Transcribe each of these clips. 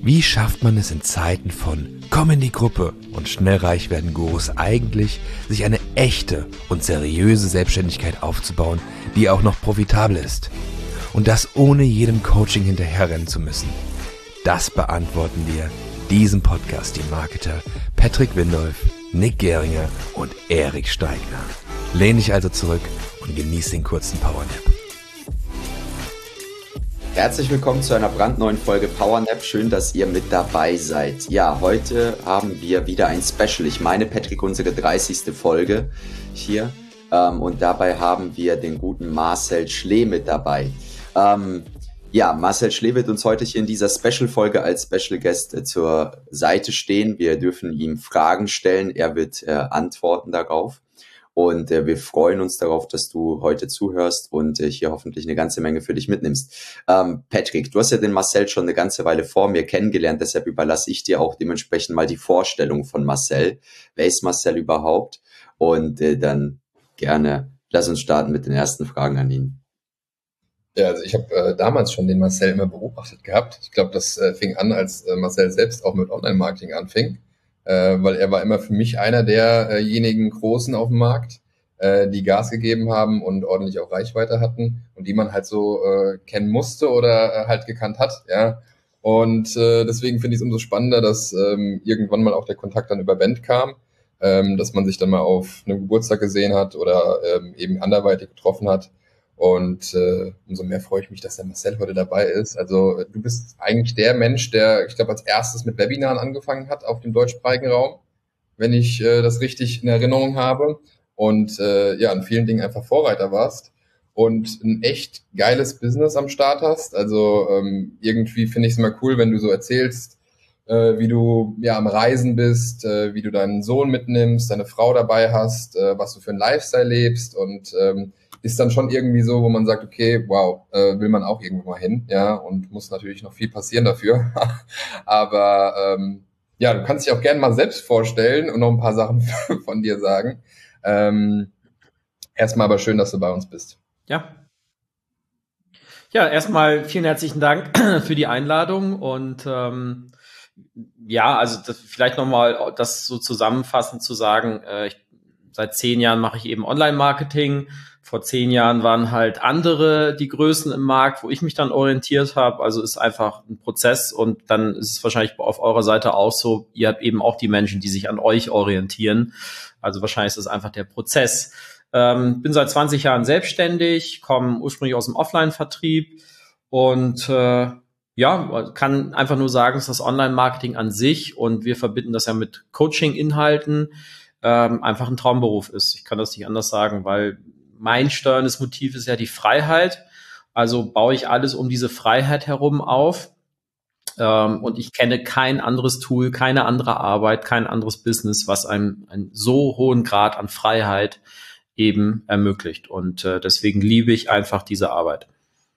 Wie schafft man es in Zeiten von komm in die Gruppe und schnell reich werden Gurus eigentlich, sich eine echte und seriöse Selbstständigkeit aufzubauen, die auch noch profitabel ist? Und das ohne jedem Coaching hinterherrennen zu müssen. Das beantworten wir diesem Podcast die Marketer Patrick Windolf, Nick Geringer und Erik Steigner. Lehn dich also zurück und genieß den kurzen Powernap. Herzlich willkommen zu einer brandneuen Folge Powernap. Schön, dass ihr mit dabei seid. Ja, heute haben wir wieder ein Special. Ich meine, Patrick, unsere 30. Folge hier. Und dabei haben wir den guten Marcel Schlee mit dabei. Marcel Schlee wird uns heute hier in dieser Special-Folge als Special Guest zur Seite stehen. Wir dürfen ihm Fragen stellen. Er wird antworten darauf. Und wir freuen uns darauf, dass du heute zuhörst und hier hoffentlich eine ganze Menge für dich mitnimmst. Patrick, du hast ja den Marcel schon eine ganze Weile vor mir kennengelernt, deshalb überlasse ich dir auch dementsprechend mal die Vorstellung von Marcel. Wer ist Marcel überhaupt? Und dann gerne, lass uns starten mit den ersten Fragen an ihn. Ja, also ich habe damals schon den Marcel immer beobachtet gehabt. Ich glaube, das fing an, als Marcel selbst auch mit Online-Marketing anfing. Weil er war immer für mich einer derjenigen Großen auf dem Markt, die Gas gegeben haben und ordentlich auch Reichweite hatten und die man halt so kennen musste oder halt gekannt hat, ja. Und deswegen finde ich es umso spannender, dass irgendwann mal auch der Kontakt dann über Band kam, dass man sich dann mal auf einem Geburtstag gesehen hat oder eben anderweitig getroffen hat. Und umso mehr freue ich mich, dass der Marcel heute dabei ist. Also du bist eigentlich der Mensch, der, ich glaube, als erstes mit Webinaren angefangen hat auf dem deutschsprachigen Raum, wenn ich das richtig in Erinnerung habe. Und in vielen Dingen einfach Vorreiter warst und ein echt geiles Business am Start hast. Also irgendwie finde ich es immer cool, wenn du so erzählst, wie du am Reisen bist, wie du deinen Sohn mitnimmst, deine Frau dabei hast, was du für ein Lifestyle lebst und ist dann schon irgendwie so, wo man sagt, okay, wow, will man auch irgendwo mal hin, ja, und muss natürlich noch viel passieren dafür. Aber du kannst dich auch gerne mal selbst vorstellen und noch ein paar Sachen von dir sagen. Erstmal aber schön, dass du bei uns bist. Ja, erstmal vielen herzlichen Dank für die Einladung und vielleicht nochmal das so zusammenfassend zu sagen, seit 10 Jahren mache ich eben Online-Marketing. Vor 10 Jahren waren halt andere die Größen im Markt, wo ich mich dann orientiert habe. Also ist einfach ein Prozess und dann ist es wahrscheinlich auf eurer Seite auch so, ihr habt eben auch die Menschen, die sich an euch orientieren. Also wahrscheinlich ist es einfach der Prozess. Bin seit 20 Jahren selbstständig, komme ursprünglich aus dem Offline-Vertrieb und kann einfach nur sagen, dass das Online-Marketing an sich und wir verbinden das ja mit Coaching-Inhalten einfach ein Traumberuf ist. Ich kann das nicht anders sagen, weil mein steuerndes Motiv ist ja die Freiheit. Also baue ich alles um diese Freiheit herum auf. Und ich kenne kein anderes Tool, keine andere Arbeit, kein anderes Business, was einem einen so hohen Grad an Freiheit eben ermöglicht. Und deswegen liebe ich einfach diese Arbeit.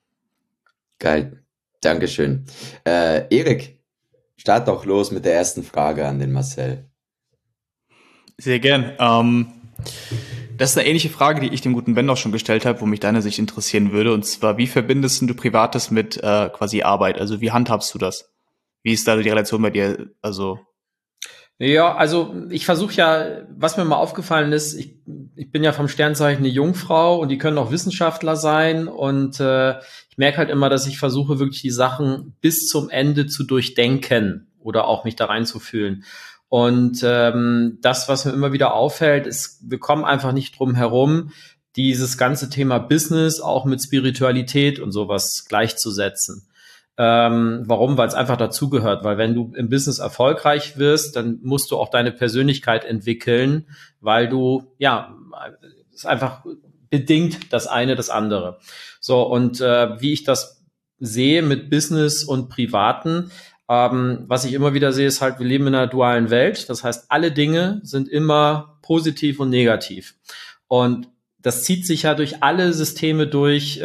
Geil. Dankeschön. Erik, start doch los mit der ersten Frage an den Marcel. Sehr gern. Das ist eine ähnliche Frage, die ich dem guten Ben auch schon gestellt habe, wo mich deine Sicht interessieren würde. Und zwar, wie verbindest du Privates mit quasi Arbeit? Also wie handhabst du das? Wie ist da die Relation bei dir? Ja, also ich versuche ja, was mir mal aufgefallen ist, ich bin ja vom Sternzeichen eine Jungfrau und die können auch Wissenschaftler sein und ich merke halt immer, dass ich versuche wirklich die Sachen bis zum Ende zu durchdenken oder auch mich da reinzufühlen. Und das, was mir immer wieder auffällt, ist, wir kommen einfach nicht drum herum, dieses ganze Thema Business auch mit Spiritualität und sowas gleichzusetzen. Warum? Weil es einfach dazugehört. Weil wenn du im Business erfolgreich wirst, dann musst du auch deine Persönlichkeit entwickeln, weil du, es ist einfach bedingt das eine, das andere. So, und wie ich das sehe mit Business und Privaten, was ich immer wieder sehe, ist halt, wir leben in einer dualen Welt. Das heißt, alle Dinge sind immer positiv und negativ. Und das zieht sich ja durch alle Systeme durch,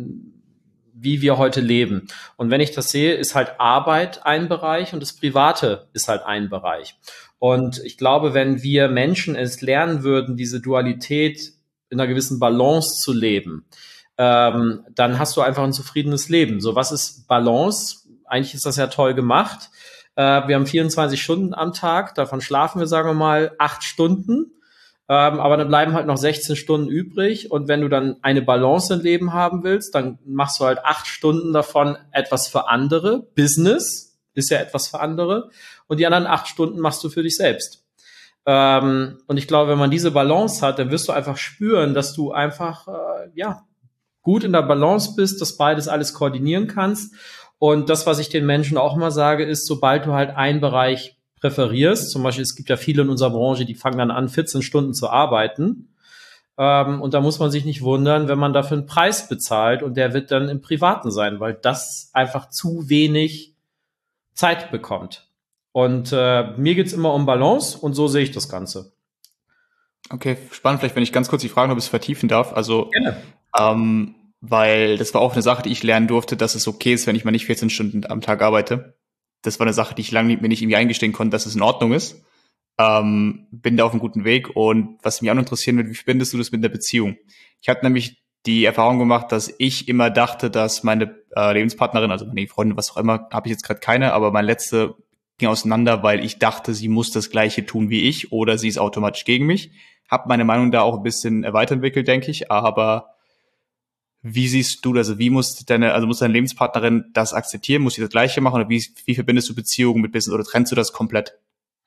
wie wir heute leben. Und wenn ich das sehe, ist halt Arbeit ein Bereich und das Private ist halt ein Bereich. Und ich glaube, wenn wir Menschen es lernen würden, diese Dualität in einer gewissen Balance zu leben, dann hast du einfach ein zufriedenes Leben. So, was ist Balance? eigentlich ist das ja toll gemacht. Wir haben 24 Stunden am Tag, davon schlafen wir, sagen wir mal, 8 Stunden. Aber dann bleiben halt noch 16 Stunden übrig. Und wenn du dann eine Balance im Leben haben willst, dann machst du halt 8 Stunden davon etwas für andere. Business ist ja etwas für andere. Und die anderen 8 Stunden machst du für dich selbst. Und ich glaube, wenn man diese Balance hat, dann wirst du einfach spüren, dass du einfach, gut in der Balance bist, dass beides alles koordinieren kannst. Und das, was ich den Menschen auch immer sage, ist, sobald du halt einen Bereich präferierst, zum Beispiel, es gibt ja viele in unserer Branche, die fangen dann an, 14 Stunden zu arbeiten. Und da muss man sich nicht wundern, wenn man dafür einen Preis bezahlt und der wird dann im Privaten sein, weil das einfach zu wenig Zeit bekommt. Und mir geht's immer um Balance und so sehe ich das Ganze. Okay, spannend, vielleicht, wenn ich ganz kurz die Fragen noch ein bisschen vertiefen darf. Also, Gerne. Weil das war auch eine Sache, die ich lernen durfte, dass es okay ist, wenn ich mal nicht 14 Stunden am Tag arbeite. Das war eine Sache, die ich lange mir nicht irgendwie eingestehen konnte, dass es in Ordnung ist. Bin da auf einem guten Weg. Und was mich auch noch interessieren wird, wie verbindest du das mit der Beziehung? Ich habe nämlich die Erfahrung gemacht, dass ich immer dachte, dass meine Lebenspartnerin, also meine Freundin, was auch immer, habe ich jetzt gerade keine, aber meine letzte ging auseinander, weil ich dachte, sie muss das Gleiche tun wie ich oder sie ist automatisch gegen mich. Hab meine Meinung da auch ein bisschen weiterentwickelt, denke ich, aber wie siehst du das? Also wie muss deine Lebenspartnerin das akzeptieren? Muss sie das Gleiche machen? Oder wie verbindest du Beziehungen mit Business? Oder trennst du das komplett?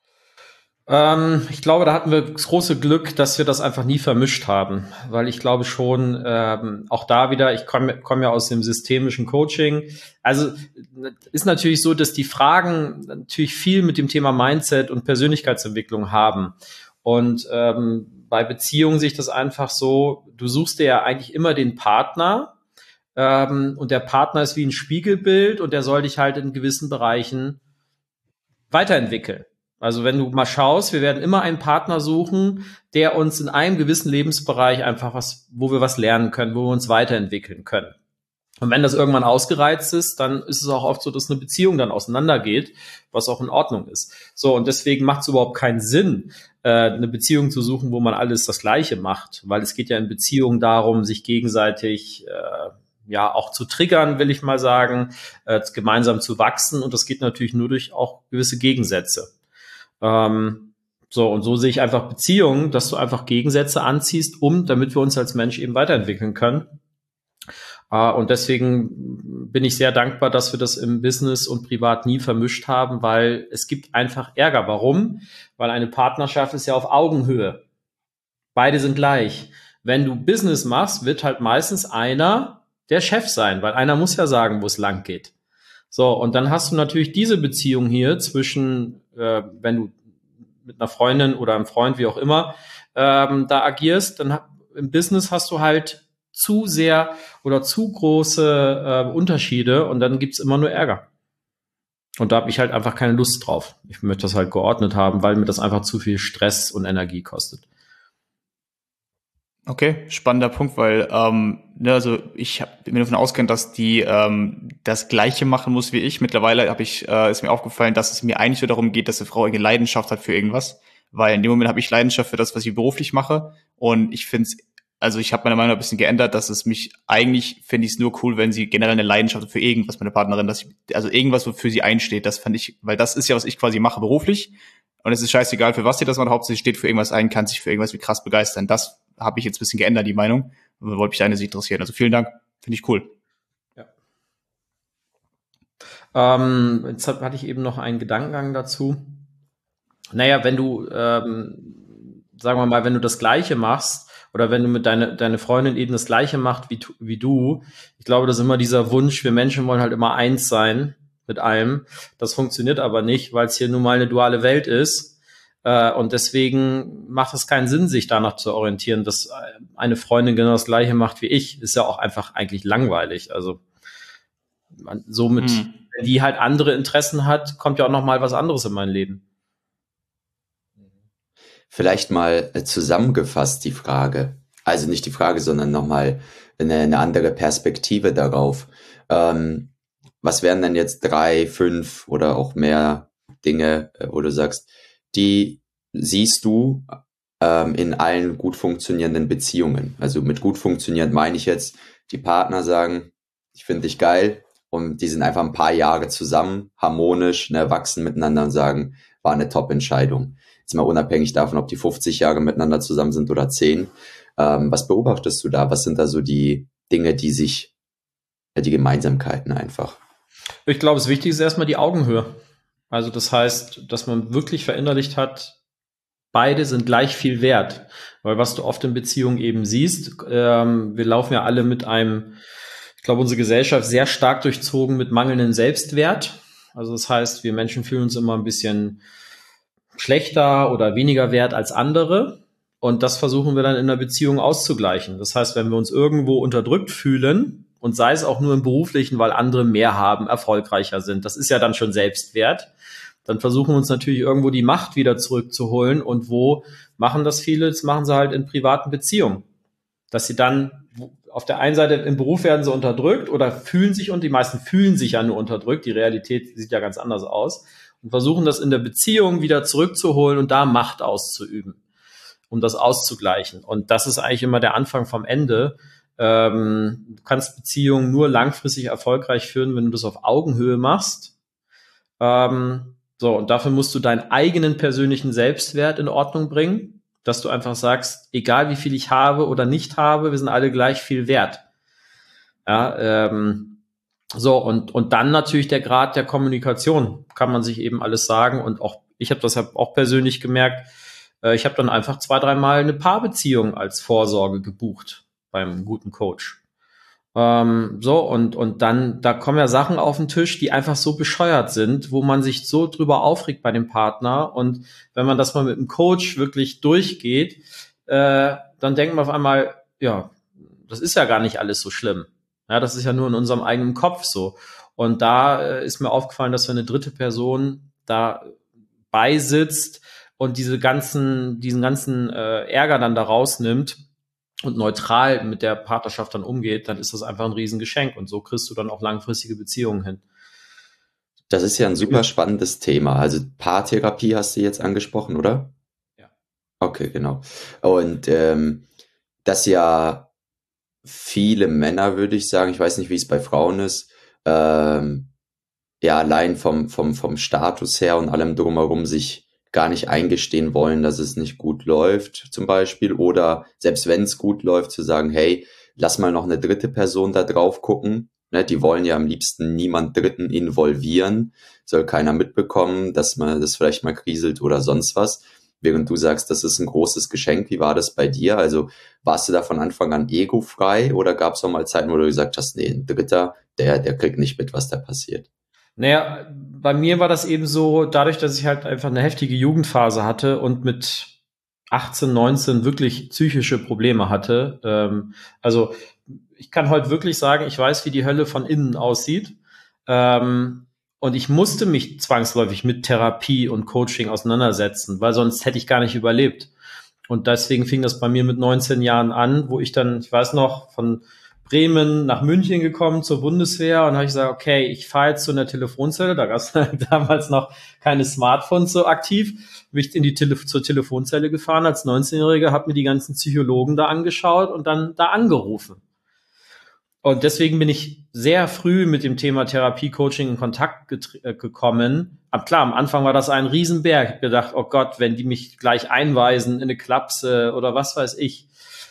Ich glaube, da hatten wir das große Glück, dass wir das einfach nie vermischt haben. Weil ich glaube schon, auch da wieder, ich komme ja aus dem systemischen Coaching. Also ist natürlich so, dass die Fragen natürlich viel mit dem Thema Mindset und Persönlichkeitsentwicklung haben. Und bei Beziehungen sehe ich das einfach so, du suchst dir ja eigentlich immer den Partner und der Partner ist wie ein Spiegelbild und der soll dich halt in gewissen Bereichen weiterentwickeln. Also wenn du mal schaust, wir werden immer einen Partner suchen, der uns in einem gewissen Lebensbereich einfach wo wir was lernen können, wo wir uns weiterentwickeln können. Und wenn das irgendwann ausgereizt ist, dann ist es auch oft so, dass eine Beziehung dann auseinandergeht, was auch in Ordnung ist. So, und deswegen macht es überhaupt keinen Sinn, eine Beziehung zu suchen, wo man alles das Gleiche macht, weil es geht ja in Beziehungen darum, sich gegenseitig auch zu triggern, will ich mal sagen, gemeinsam zu wachsen, und das geht natürlich nur durch auch gewisse Gegensätze. Und so sehe ich einfach Beziehungen, dass du einfach Gegensätze anziehst, damit wir uns als Mensch eben weiterentwickeln können. Und deswegen bin ich sehr dankbar, dass wir das im Business und privat nie vermischt haben, weil es gibt einfach Ärger. Warum? Weil eine Partnerschaft ist ja auf Augenhöhe. Beide sind gleich. Wenn du Business machst, wird halt meistens einer der Chef sein, weil einer muss ja sagen, wo es lang geht. So, und dann hast du natürlich diese Beziehung hier zwischen, wenn du mit einer Freundin oder einem Freund, wie auch immer, da agierst, dann im Business hast du halt zu sehr oder zu große Unterschiede und dann gibt's immer nur Ärger. Und da habe ich halt einfach keine Lust drauf. Ich möchte das halt geordnet haben, weil mir das einfach zu viel Stress und Energie kostet. Okay, spannender Punkt, weil also ich bin davon ausgegangen, dass die das Gleiche machen muss wie ich. Mittlerweile ist mir aufgefallen, dass es mir eigentlich nur darum geht, dass eine Frau eine Leidenschaft hat für irgendwas, weil in dem Moment habe ich Leidenschaft für das, was ich beruflich mache, und ich finde es, also ich habe meine Meinung ein bisschen geändert, dass es mich, eigentlich finde ich es nur cool, wenn sie generell eine Leidenschaft hat für irgendwas, meine Partnerin, also irgendwas, wofür sie einsteht, das fand ich, weil das ist ja, was ich quasi mache beruflich, und es ist scheißegal, für was sie das macht, hauptsächlich steht für irgendwas ein, kann sich für irgendwas wie krass begeistern. Das habe ich jetzt ein bisschen geändert, die Meinung, und wollte mich deine Sicht interessieren. Also vielen Dank, finde ich cool. Ja. Jetzt hatte ich eben noch einen Gedankengang dazu. Naja, wenn du, sagen wir mal, wenn du das Gleiche machst, oder wenn du mit deine Freundin eben das Gleiche macht wie du, ich glaube, das ist immer dieser Wunsch, wir Menschen wollen halt immer eins sein mit allem. Das funktioniert aber nicht, weil es hier nun mal eine duale Welt ist. Und deswegen macht es keinen Sinn, sich danach zu orientieren, dass eine Freundin genau das Gleiche macht wie ich. Ist ja auch einfach eigentlich langweilig. Also somit, wenn die halt andere Interessen hat, kommt ja auch noch mal was anderes in mein Leben. Vielleicht mal zusammengefasst die Frage, also nicht die Frage, sondern nochmal eine andere Perspektive darauf. Was wären denn jetzt 3, 5 oder auch mehr Dinge, wo du sagst, die siehst du in allen gut funktionierenden Beziehungen? Also mit gut funktionierend meine ich jetzt, die Partner sagen, ich finde dich geil, und die sind einfach ein paar Jahre zusammen, harmonisch, ne, wachsen miteinander und sagen, war eine Top-Entscheidung. Jetzt mal unabhängig davon, ob die 50 Jahre miteinander zusammen sind oder 10. Was beobachtest du da? Was sind da so die Dinge, die Gemeinsamkeiten einfach? Ich glaube, das Wichtigste ist erstmal die Augenhöhe. Also das heißt, dass man wirklich verinnerlicht hat, beide sind gleich viel wert. Weil was du oft in Beziehungen eben siehst, wir laufen ja alle mit einem, ich glaube, unsere Gesellschaft sehr stark durchzogen mit mangelndem Selbstwert. Also das heißt, wir Menschen fühlen uns immer ein bisschen schlechter oder weniger wert als andere. Und das versuchen wir dann in der Beziehung auszugleichen. Das heißt, wenn wir uns irgendwo unterdrückt fühlen, und sei es auch nur im Beruflichen, weil andere mehr haben, erfolgreicher sind, das ist ja dann schon Selbstwert, dann versuchen wir uns natürlich irgendwo die Macht wieder zurückzuholen. Und wo machen das viele? Das machen sie halt in privaten Beziehungen. Dass sie dann auf der einen Seite im Beruf werden sie unterdrückt oder fühlen sich, und die meisten fühlen sich ja nur unterdrückt, die Realität sieht ja ganz anders aus, und versuchen das in der Beziehung wieder zurückzuholen und da Macht auszuüben, um das auszugleichen. Und das ist eigentlich immer der Anfang vom Ende. Du kannst Beziehungen nur langfristig erfolgreich führen, wenn du das auf Augenhöhe machst. Und dafür musst du deinen eigenen persönlichen Selbstwert in Ordnung bringen, dass du einfach sagst, egal wie viel ich habe oder nicht habe, wir sind alle gleich viel wert. Ja, und dann natürlich der Grad der Kommunikation, kann man sich eben alles sagen. Und auch ich habe das auch persönlich gemerkt, ich habe dann einfach 2-3 Mal eine Paarbeziehung als Vorsorge gebucht beim guten Coach. Und dann, da kommen ja Sachen auf den Tisch, die einfach so bescheuert sind, wo man sich so drüber aufregt bei dem Partner. Und wenn man das mal mit einem Coach wirklich durchgeht, dann denkt man auf einmal, ja, das ist ja gar nicht alles so schlimm. Ja, das ist ja nur in unserem eigenen Kopf so. Und da ist mir aufgefallen, dass wenn eine dritte Person da beisitzt und diesen ganzen Ärger dann da rausnimmt und neutral mit der Partnerschaft dann umgeht, dann ist das einfach ein Riesengeschenk. Und so kriegst du dann auch langfristige Beziehungen hin. Das ist ja ein super spannendes Thema. Also Paartherapie hast du jetzt angesprochen, oder? Ja. Okay, genau. Und das ja viele Männer, würde ich sagen, ich weiß nicht, wie es bei Frauen ist, ja, allein vom Status her und allem drumherum sich gar nicht eingestehen wollen, dass es nicht gut läuft, zum Beispiel, oder selbst wenn es gut läuft, zu sagen, hey, lass mal noch eine dritte Person da drauf gucken, ne? Die wollen ja am liebsten niemand Dritten involvieren, soll keiner mitbekommen, dass man das vielleicht mal kriselt oder sonst was, während du sagst, das ist ein großes Geschenk. Wie war das bei dir? Also warst du da von Anfang an egofrei oder gab es auch mal Zeiten, wo du gesagt hast, nee, ein Dritter, der kriegt nicht mit, was da passiert? Naja, bei mir war das eben so, dadurch, dass ich halt einfach eine heftige Jugendphase hatte und mit 18, 19 wirklich psychische Probleme hatte. Also ich kann heute wirklich sagen, ich weiß, wie die Hölle von innen aussieht. Und ich musste mich zwangsläufig mit Therapie und Coaching auseinandersetzen, weil sonst hätte ich gar nicht überlebt. Und deswegen fing das bei mir mit 19 Jahren an, wo ich dann, ich weiß noch, von Bremen nach München gekommen zur Bundeswehr und habe ich gesagt, okay, ich fahre jetzt zu einer Telefonzelle, da gab es damals noch keine Smartphones so aktiv, bin ich zur Telefonzelle gefahren als 19-Jähriger, habe mir die ganzen Psychologen da angeschaut und dann da angerufen. Und deswegen bin ich sehr früh mit dem Thema Therapie, Coaching in Kontakt gekommen. Aber klar, am Anfang war das ein Riesenberg. Ich habe gedacht, oh Gott, wenn die mich gleich einweisen in eine Klapse oder was weiß ich.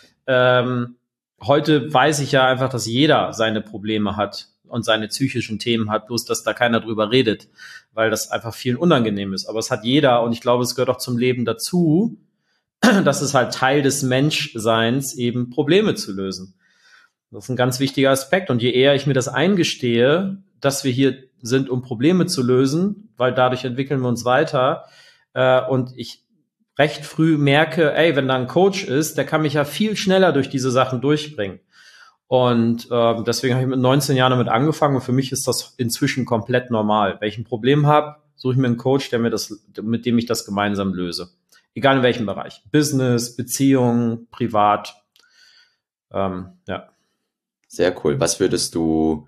Heute weiß ich ja einfach, dass jeder seine Probleme hat und seine psychischen Themen hat, bloß dass da keiner drüber redet, weil das einfach vielen unangenehm ist. Aber es hat jeder und ich glaube, es gehört auch zum Leben dazu, dass es halt Teil des Menschseins eben Probleme zu lösen. Das ist ein ganz wichtiger Aspekt. Und je eher ich mir das eingestehe, dass wir hier sind, um Probleme zu lösen, weil dadurch entwickeln wir uns weiter, und ich recht früh merke, ey, wenn da ein Coach ist, der kann mich ja viel schneller durch diese Sachen durchbringen. Und deswegen habe ich mit 19 Jahren damit angefangen und für mich ist das inzwischen komplett normal. Wenn ich ein Problem habe, suche ich mir einen Coach, mit dem ich das gemeinsam löse. Egal in welchem Bereich. Business, Beziehung, privat. Ja. Sehr cool. Was würdest du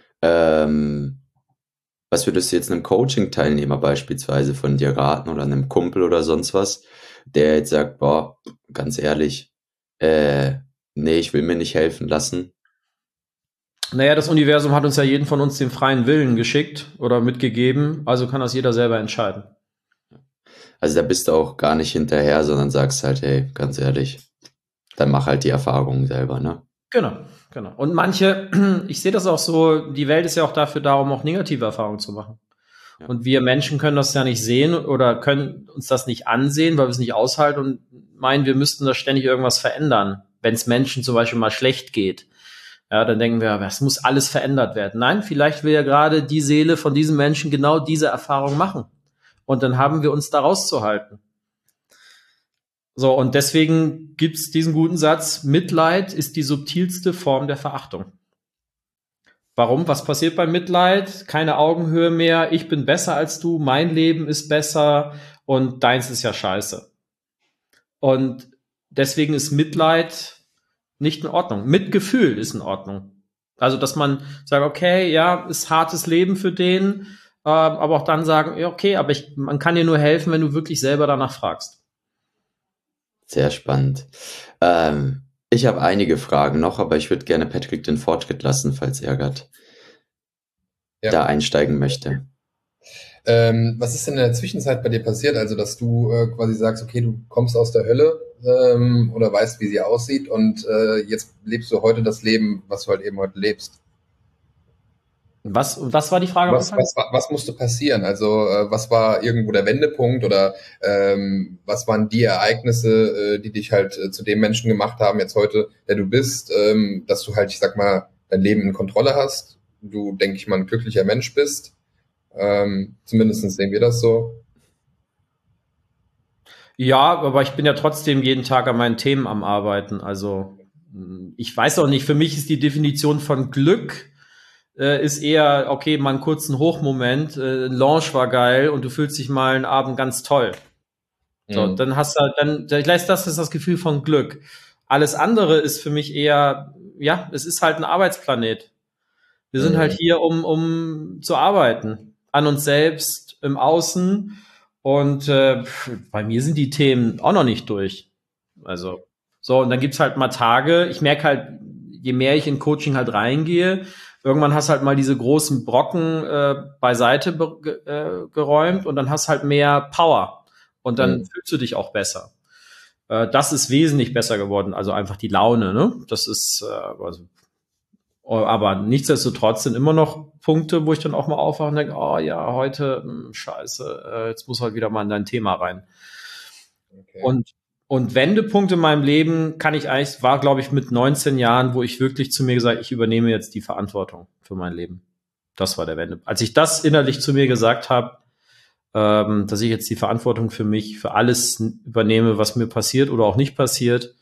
jetzt einem Coaching-Teilnehmer beispielsweise von dir raten oder einem Kumpel oder sonst was, der jetzt sagt, boah, ganz ehrlich, nee, ich will mir nicht helfen lassen? Naja, das Universum hat uns ja jeden von uns den freien Willen geschickt oder mitgegeben, also kann das jeder selber entscheiden. Also da bist du auch gar nicht hinterher, sondern sagst halt, hey, ganz ehrlich, dann mach halt die Erfahrungen selber, ne? Genau. Und manche, ich sehe das auch so, die Welt ist ja auch dafür da, um auch negative Erfahrungen zu machen. Ja. Und wir Menschen können das ja nicht sehen oder können uns das nicht ansehen, weil wir es nicht aushalten und meinen, wir müssten da ständig irgendwas verändern. Wenn es Menschen zum Beispiel mal schlecht geht, ja, dann denken wir, es muss alles verändert werden. Nein, vielleicht will ja gerade die Seele von diesem Menschen genau diese Erfahrung machen. Und dann haben wir uns da rauszuhalten. So, und deswegen gibt's diesen guten Satz, Mitleid ist die subtilste Form der Verachtung. Warum? Was passiert beim Mitleid? Keine Augenhöhe mehr, ich bin besser als du, mein Leben ist besser und deins ist ja scheiße. Und deswegen ist Mitleid nicht in Ordnung. Mitgefühl ist in Ordnung. Also, dass man sagt, okay, ja, ist hartes Leben für den, aber auch dann sagen, ja, okay, aber man kann dir nur helfen, wenn du wirklich selber danach fragst. Sehr spannend. Ich habe einige Fragen noch, aber ich würde gerne Patrick den Fortschritt lassen, falls er gerade da einsteigen möchte. Was ist denn in der Zwischenzeit bei dir passiert? Also, dass du quasi sagst, okay, du kommst aus der Hölle oder weißt, wie sie aussieht und jetzt lebst du heute das Leben, was du halt eben heute lebst. Was war die Frage? Was musste passieren? Also was war irgendwo der Wendepunkt oder was waren die Ereignisse, die dich halt zu dem Menschen gemacht haben, jetzt heute, der du bist, dass du halt, ich sag mal, dein Leben in Kontrolle hast, du, denke ich mal, ein glücklicher Mensch bist. Zumindest sehen wir das so. Ja, aber ich bin ja trotzdem jeden Tag an meinen Themen am Arbeiten. Also ich weiß auch nicht, für mich ist die Definition von Glück ist eher, okay, mal einen kurzen Hochmoment, Launch war geil und du fühlst dich mal einen Abend ganz toll. So, dann hast du das ist das Gefühl von Glück. Alles andere ist für mich eher, ja, es ist halt ein Arbeitsplanet. Wir sind halt hier, um zu arbeiten. An uns selbst, im Außen. Und bei mir sind die Themen auch noch nicht durch. Also, so, und dann gibt's halt mal Tage, ich merke halt, je mehr ich in Coaching halt reingehe, irgendwann hast halt mal diese großen Brocken beiseite geräumt und dann hast halt mehr Power. Und dann fühlst du dich auch besser. Das ist wesentlich besser geworden, also einfach die Laune, ne? Das ist, aber nichtsdestotrotz sind immer noch Punkte, wo ich dann auch mal aufwache und denke, oh ja, heute, scheiße, jetzt muss halt wieder mal in dein Thema rein. Okay. Und Wendepunkt in meinem Leben war, glaube ich, mit 19 Jahren, wo ich wirklich zu mir gesagt habe, ich übernehme jetzt die Verantwortung für mein Leben. Das war der Wendepunkt. Als ich das innerlich zu mir gesagt habe, dass ich jetzt die Verantwortung für mich, für alles übernehme, was mir passiert oder auch nicht passiert,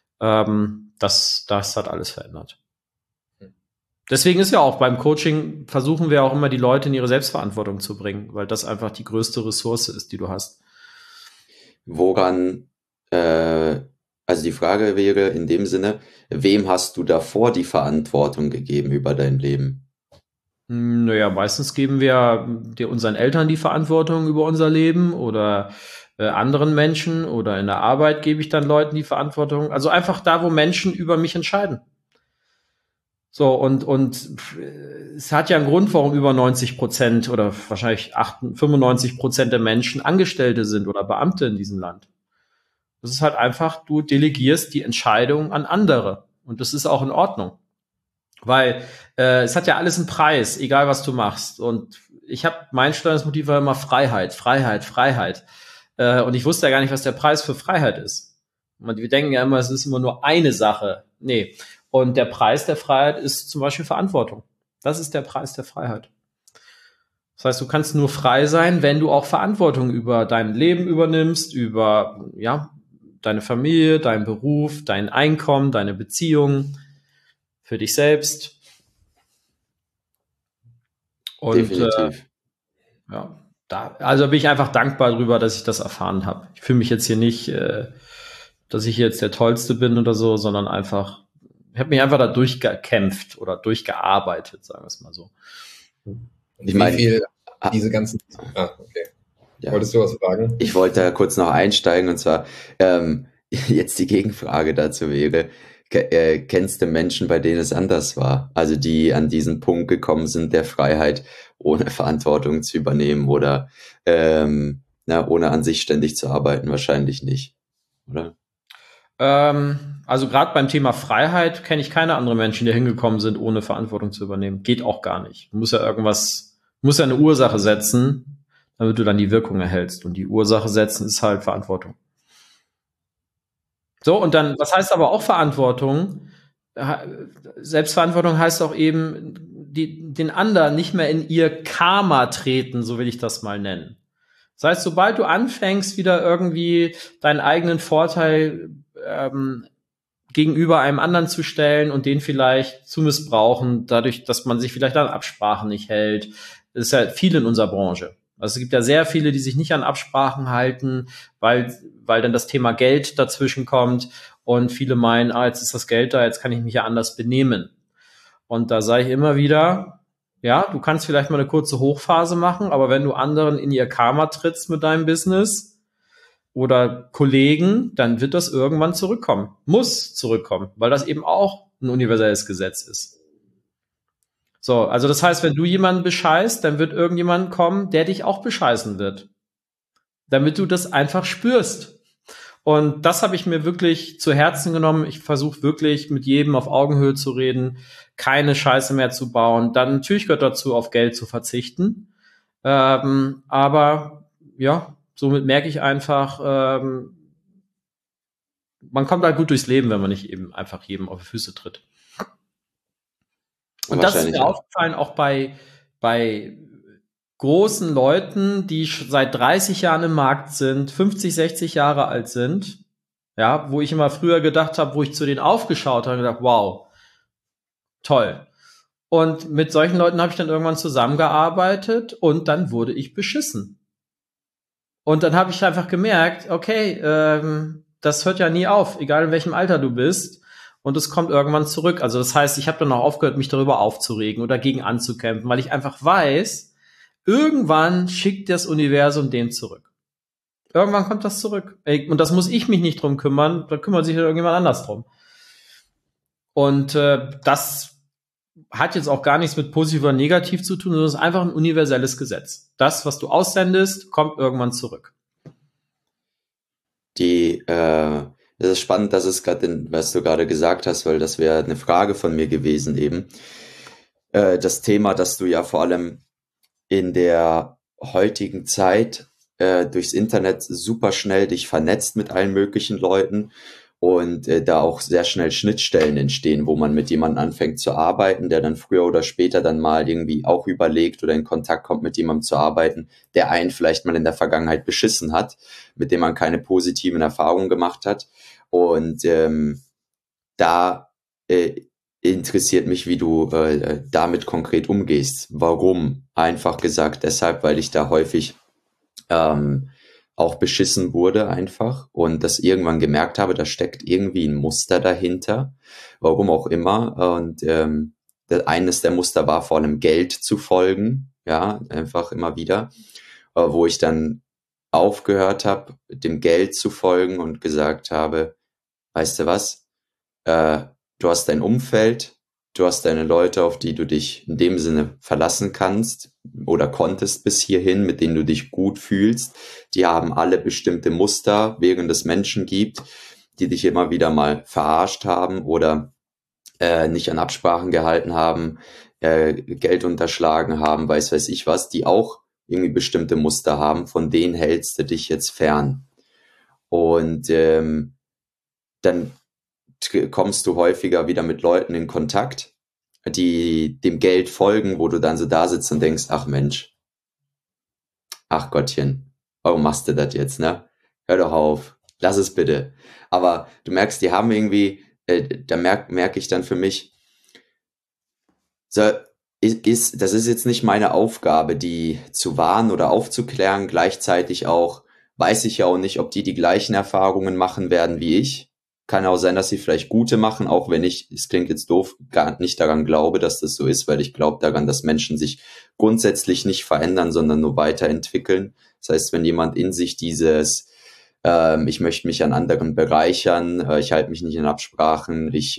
das hat alles verändert. Deswegen ist ja auch beim Coaching, versuchen wir auch immer, die Leute in ihre Selbstverantwortung zu bringen, weil das einfach die größte Ressource ist, die du hast. Woran, also die Frage wäre in dem Sinne, wem hast du davor die Verantwortung gegeben über dein Leben? Naja, meistens geben wir unseren Eltern die Verantwortung über unser Leben oder anderen Menschen oder in der Arbeit gebe ich dann Leuten die Verantwortung. Also einfach da, wo Menschen über mich entscheiden. So, und es hat ja einen Grund, warum über 90% oder wahrscheinlich 95% der Menschen Angestellte sind oder Beamte in diesem Land. Das ist halt einfach, du delegierst die Entscheidung an andere. Und das ist auch in Ordnung. Weil es hat ja alles einen Preis, egal was du machst. Und mein Steuerungsmotiv war immer Freiheit. Und ich wusste ja gar nicht, was der Preis für Freiheit ist. Und wir denken ja immer, es ist immer nur eine Sache. Nee. Und der Preis der Freiheit ist zum Beispiel Verantwortung. Das ist der Preis der Freiheit. Das heißt, du kannst nur frei sein, wenn du auch Verantwortung über dein Leben übernimmst, über deine Familie, deinen Beruf, dein Einkommen, deine Beziehung, für dich selbst. Und definitiv. Also bin ich einfach dankbar darüber, dass ich das erfahren habe. Ich fühle mich jetzt hier nicht, dass ich jetzt der Tollste bin oder so, sondern einfach, ich habe mich einfach da durchgekämpft oder durchgearbeitet, sagen wir es mal so. Ich meine, wie viel diese ganzen... okay. Ja. Wolltest du was fragen? Ich wollte kurz noch einsteigen und zwar jetzt die Gegenfrage dazu wäre, kennst du Menschen, bei denen es anders war? Also die an diesen Punkt gekommen sind der Freiheit, ohne Verantwortung zu übernehmen oder ohne an sich ständig zu arbeiten? Wahrscheinlich nicht, oder? Also gerade beim Thema Freiheit kenne ich keine anderen Menschen, die hingekommen sind, ohne Verantwortung zu übernehmen. Geht auch gar nicht. Du musst ja eine Ursache setzen, damit du dann die Wirkung erhältst. Und die Ursache setzen ist halt Verantwortung. So, und dann, was heißt aber auch Verantwortung? Selbstverantwortung heißt auch eben, den anderen nicht mehr in ihr Karma treten, so will ich das mal nennen. Das heißt, sobald du anfängst, wieder irgendwie deinen eigenen Vorteil gegenüber einem anderen zu stellen und den vielleicht zu missbrauchen, dadurch, dass man sich vielleicht an Absprachen nicht hält, das ist ja viel in unserer Branche. Also es gibt ja sehr viele, die sich nicht an Absprachen halten, weil dann das Thema Geld dazwischen kommt und viele meinen, jetzt ist das Geld da, jetzt kann ich mich ja anders benehmen. Und da sage ich immer wieder, ja, du kannst vielleicht mal eine kurze Hochphase machen, aber wenn du anderen in ihr Karma trittst mit deinem Business oder Kollegen, dann wird das irgendwann zurückkommen. Muss zurückkommen, weil das eben auch ein universelles Gesetz ist. So, also das heißt, wenn du jemanden bescheißt, dann wird irgendjemand kommen, der dich auch bescheißen wird. Damit du das einfach spürst. Und das habe ich mir wirklich zu Herzen genommen. Ich versuche wirklich mit jedem auf Augenhöhe zu reden, keine Scheiße mehr zu bauen. Dann natürlich gehört dazu, auf Geld zu verzichten. Aber ja, somit merke ich einfach, man kommt halt gut durchs Leben, wenn man nicht eben einfach jedem auf die Füße tritt. Und das ist mir aufgefallen, auch bei großen Leuten, die seit 30 Jahren im Markt sind, 50, 60 Jahre alt sind, ja, wo ich immer früher gedacht habe, wo ich zu denen aufgeschaut habe, gedacht, wow, toll. Und mit solchen Leuten habe ich dann irgendwann zusammengearbeitet und dann wurde ich beschissen. Und dann habe ich einfach gemerkt, okay, das hört ja nie auf, egal in welchem Alter du bist. Und es kommt irgendwann zurück. Also das heißt, ich habe dann auch aufgehört, mich darüber aufzuregen oder dagegen anzukämpfen, weil ich einfach weiß, irgendwann schickt das Universum den zurück. Irgendwann kommt das zurück. Und das muss ich mich nicht drum kümmern, da kümmert sich irgendjemand anders drum. Und das hat jetzt auch gar nichts mit positiv oder negativ zu tun, sondern es ist einfach ein universelles Gesetz. Das, was du aussendest, kommt irgendwann zurück. Das ist spannend, dass es gerade, was du gerade gesagt hast, weil das wäre eine Frage von mir gewesen eben. Das Thema, dass du ja vor allem in der heutigen Zeit durchs Internet super schnell dich vernetzt mit allen möglichen Leuten und da auch sehr schnell Schnittstellen entstehen, wo man mit jemandem anfängt zu arbeiten, der dann früher oder später dann mal irgendwie auch überlegt oder in Kontakt kommt, mit jemandem zu arbeiten, der einen vielleicht mal in der Vergangenheit beschissen hat, mit dem man keine positiven Erfahrungen gemacht hat. Und da interessiert mich, wie du damit konkret umgehst. Warum? Einfach gesagt deshalb, weil ich da häufig auch beschissen wurde einfach und das irgendwann gemerkt habe, da steckt irgendwie ein Muster dahinter, warum auch immer. Und eines der Muster war vor allem Geld zu folgen, ja, einfach immer wieder, wo ich dann aufgehört habe, dem Geld zu folgen und gesagt habe, weißt du was, du hast dein Umfeld, du hast deine Leute, auf die du dich in dem Sinne verlassen kannst oder konntest bis hierhin, mit denen du dich gut fühlst. Die haben alle bestimmte Muster, während es Menschen gibt, die dich immer wieder mal verarscht haben oder nicht an Absprachen gehalten haben, Geld unterschlagen haben, weiß ich was, die auch irgendwie bestimmte Muster haben, von denen hältst du dich jetzt fern. Und dann kommst du häufiger wieder mit Leuten in Kontakt, die dem Geld folgen, wo du dann so da sitzt und denkst, ach Mensch, ach Gottchen, warum machst du das jetzt, ne? Hör doch auf, lass es bitte. Aber du merkst, die haben irgendwie, da merke ich dann für mich, so, das ist jetzt nicht meine Aufgabe, die zu warnen oder aufzuklären. Gleichzeitig auch weiß ich ja auch nicht, ob die gleichen Erfahrungen machen werden wie ich. Kann auch sein, dass sie vielleicht gute machen, auch wenn ich, es klingt jetzt doof, gar nicht daran glaube, dass das so ist, weil ich glaube daran, dass Menschen sich grundsätzlich nicht verändern, sondern nur weiterentwickeln. Das heißt, wenn jemand in sich dieses Ich möchte mich an anderen bereichern, ich halte mich nicht in Absprachen, ich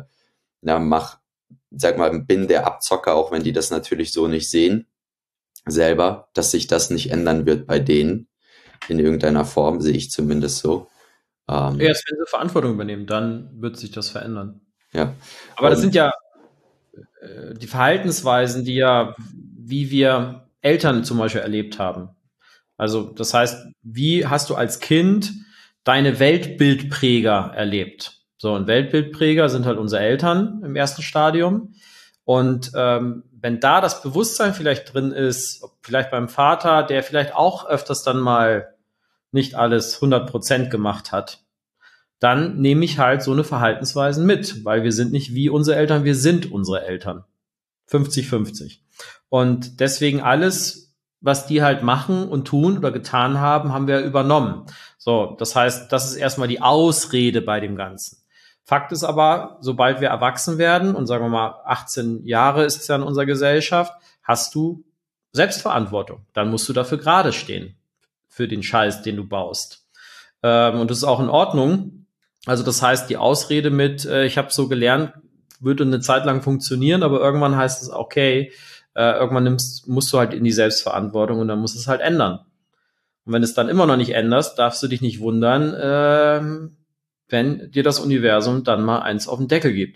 bin der Abzocker, auch wenn die das natürlich so nicht sehen, selber, dass sich das nicht ändern wird bei denen in irgendeiner Form, sehe ich zumindest so. Erst wenn sie Verantwortung übernehmen, dann wird sich das verändern. Ja. Aber das sind ja die Verhaltensweisen, wie wir Eltern zum Beispiel erlebt haben. Also das heißt, wie hast du als Kind deine Weltbildpräger erlebt? So, ein Weltbildpräger sind halt unsere Eltern im ersten Stadium. Und wenn da das Bewusstsein vielleicht drin ist, vielleicht beim Vater, der vielleicht auch öfters dann mal nicht alles 100% gemacht hat, dann nehme ich halt so eine Verhaltensweisen mit, weil wir sind nicht wie unsere Eltern, wir sind unsere Eltern. 50-50. Und deswegen alles, was die halt machen und tun oder getan haben, haben wir übernommen. So, das heißt, das ist erstmal die Ausrede bei dem Ganzen. Fakt ist aber, sobald wir erwachsen werden, und sagen wir mal 18 Jahre ist es ja in unserer Gesellschaft, hast du Selbstverantwortung. Dann musst du dafür gerade stehen, für den Scheiß, den du baust. Und das ist auch in Ordnung. Also das heißt, die Ausrede mit, ich habe so gelernt, würde eine Zeit lang funktionieren, aber irgendwann heißt es, okay, irgendwann musst du halt in die Selbstverantwortung und dann musst du es halt ändern. Und wenn du es dann immer noch nicht änderst, darfst du dich nicht wundern, wenn dir das Universum dann mal eins auf den Deckel gibt.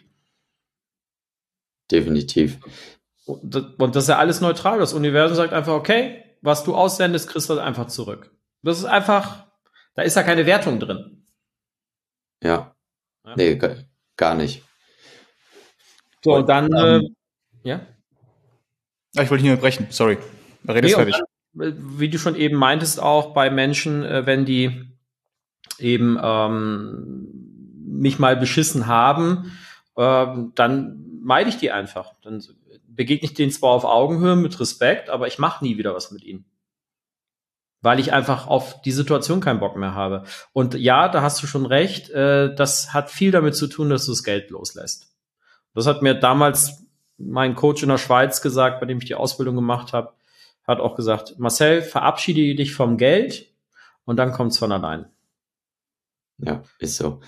Definitiv. Und das ist ja alles neutral. Das Universum sagt einfach, okay, was du aussendest, kriegst du einfach zurück. Das ist einfach, da ist ja keine Wertung drin. Ja. Nee, gar nicht. So, und dann, ja? Ich wollte nicht unterbrechen, sorry. Rede ist fertig. Dann, wie du schon eben meintest, auch bei Menschen, wenn die eben mich mal beschissen haben, dann meide ich die einfach. Dann begegne ich denen zwar auf Augenhöhe mit Respekt, aber ich mache nie wieder was mit ihnen. Weil ich einfach auf die Situation keinen Bock mehr habe. Und ja, da hast du schon recht, das hat viel damit zu tun, dass du das Geld loslässt. Das hat mir damals mein Coach in der Schweiz gesagt, bei dem ich die Ausbildung gemacht habe, hat auch gesagt, Marcel, verabschiede dich vom Geld und dann kommt's von allein. Ja, ist so.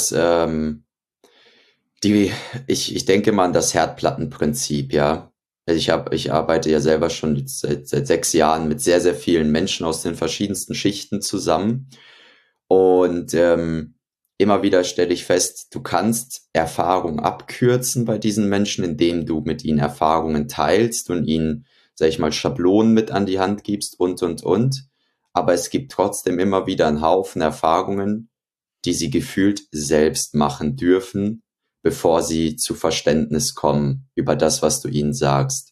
Ich denke mal an das Herdplattenprinzip, ja. Ich arbeite ja selber schon seit 6 Jahren mit sehr, sehr vielen Menschen aus den verschiedensten Schichten zusammen. Und immer wieder stelle ich fest, du kannst Erfahrung abkürzen bei diesen Menschen, indem du mit ihnen Erfahrungen teilst und ihnen, sag ich mal, Schablonen mit an die Hand gibst und. Aber es gibt trotzdem immer wieder einen Haufen Erfahrungen, die sie gefühlt selbst machen dürfen, bevor sie zu Verständnis kommen über das, was du ihnen sagst.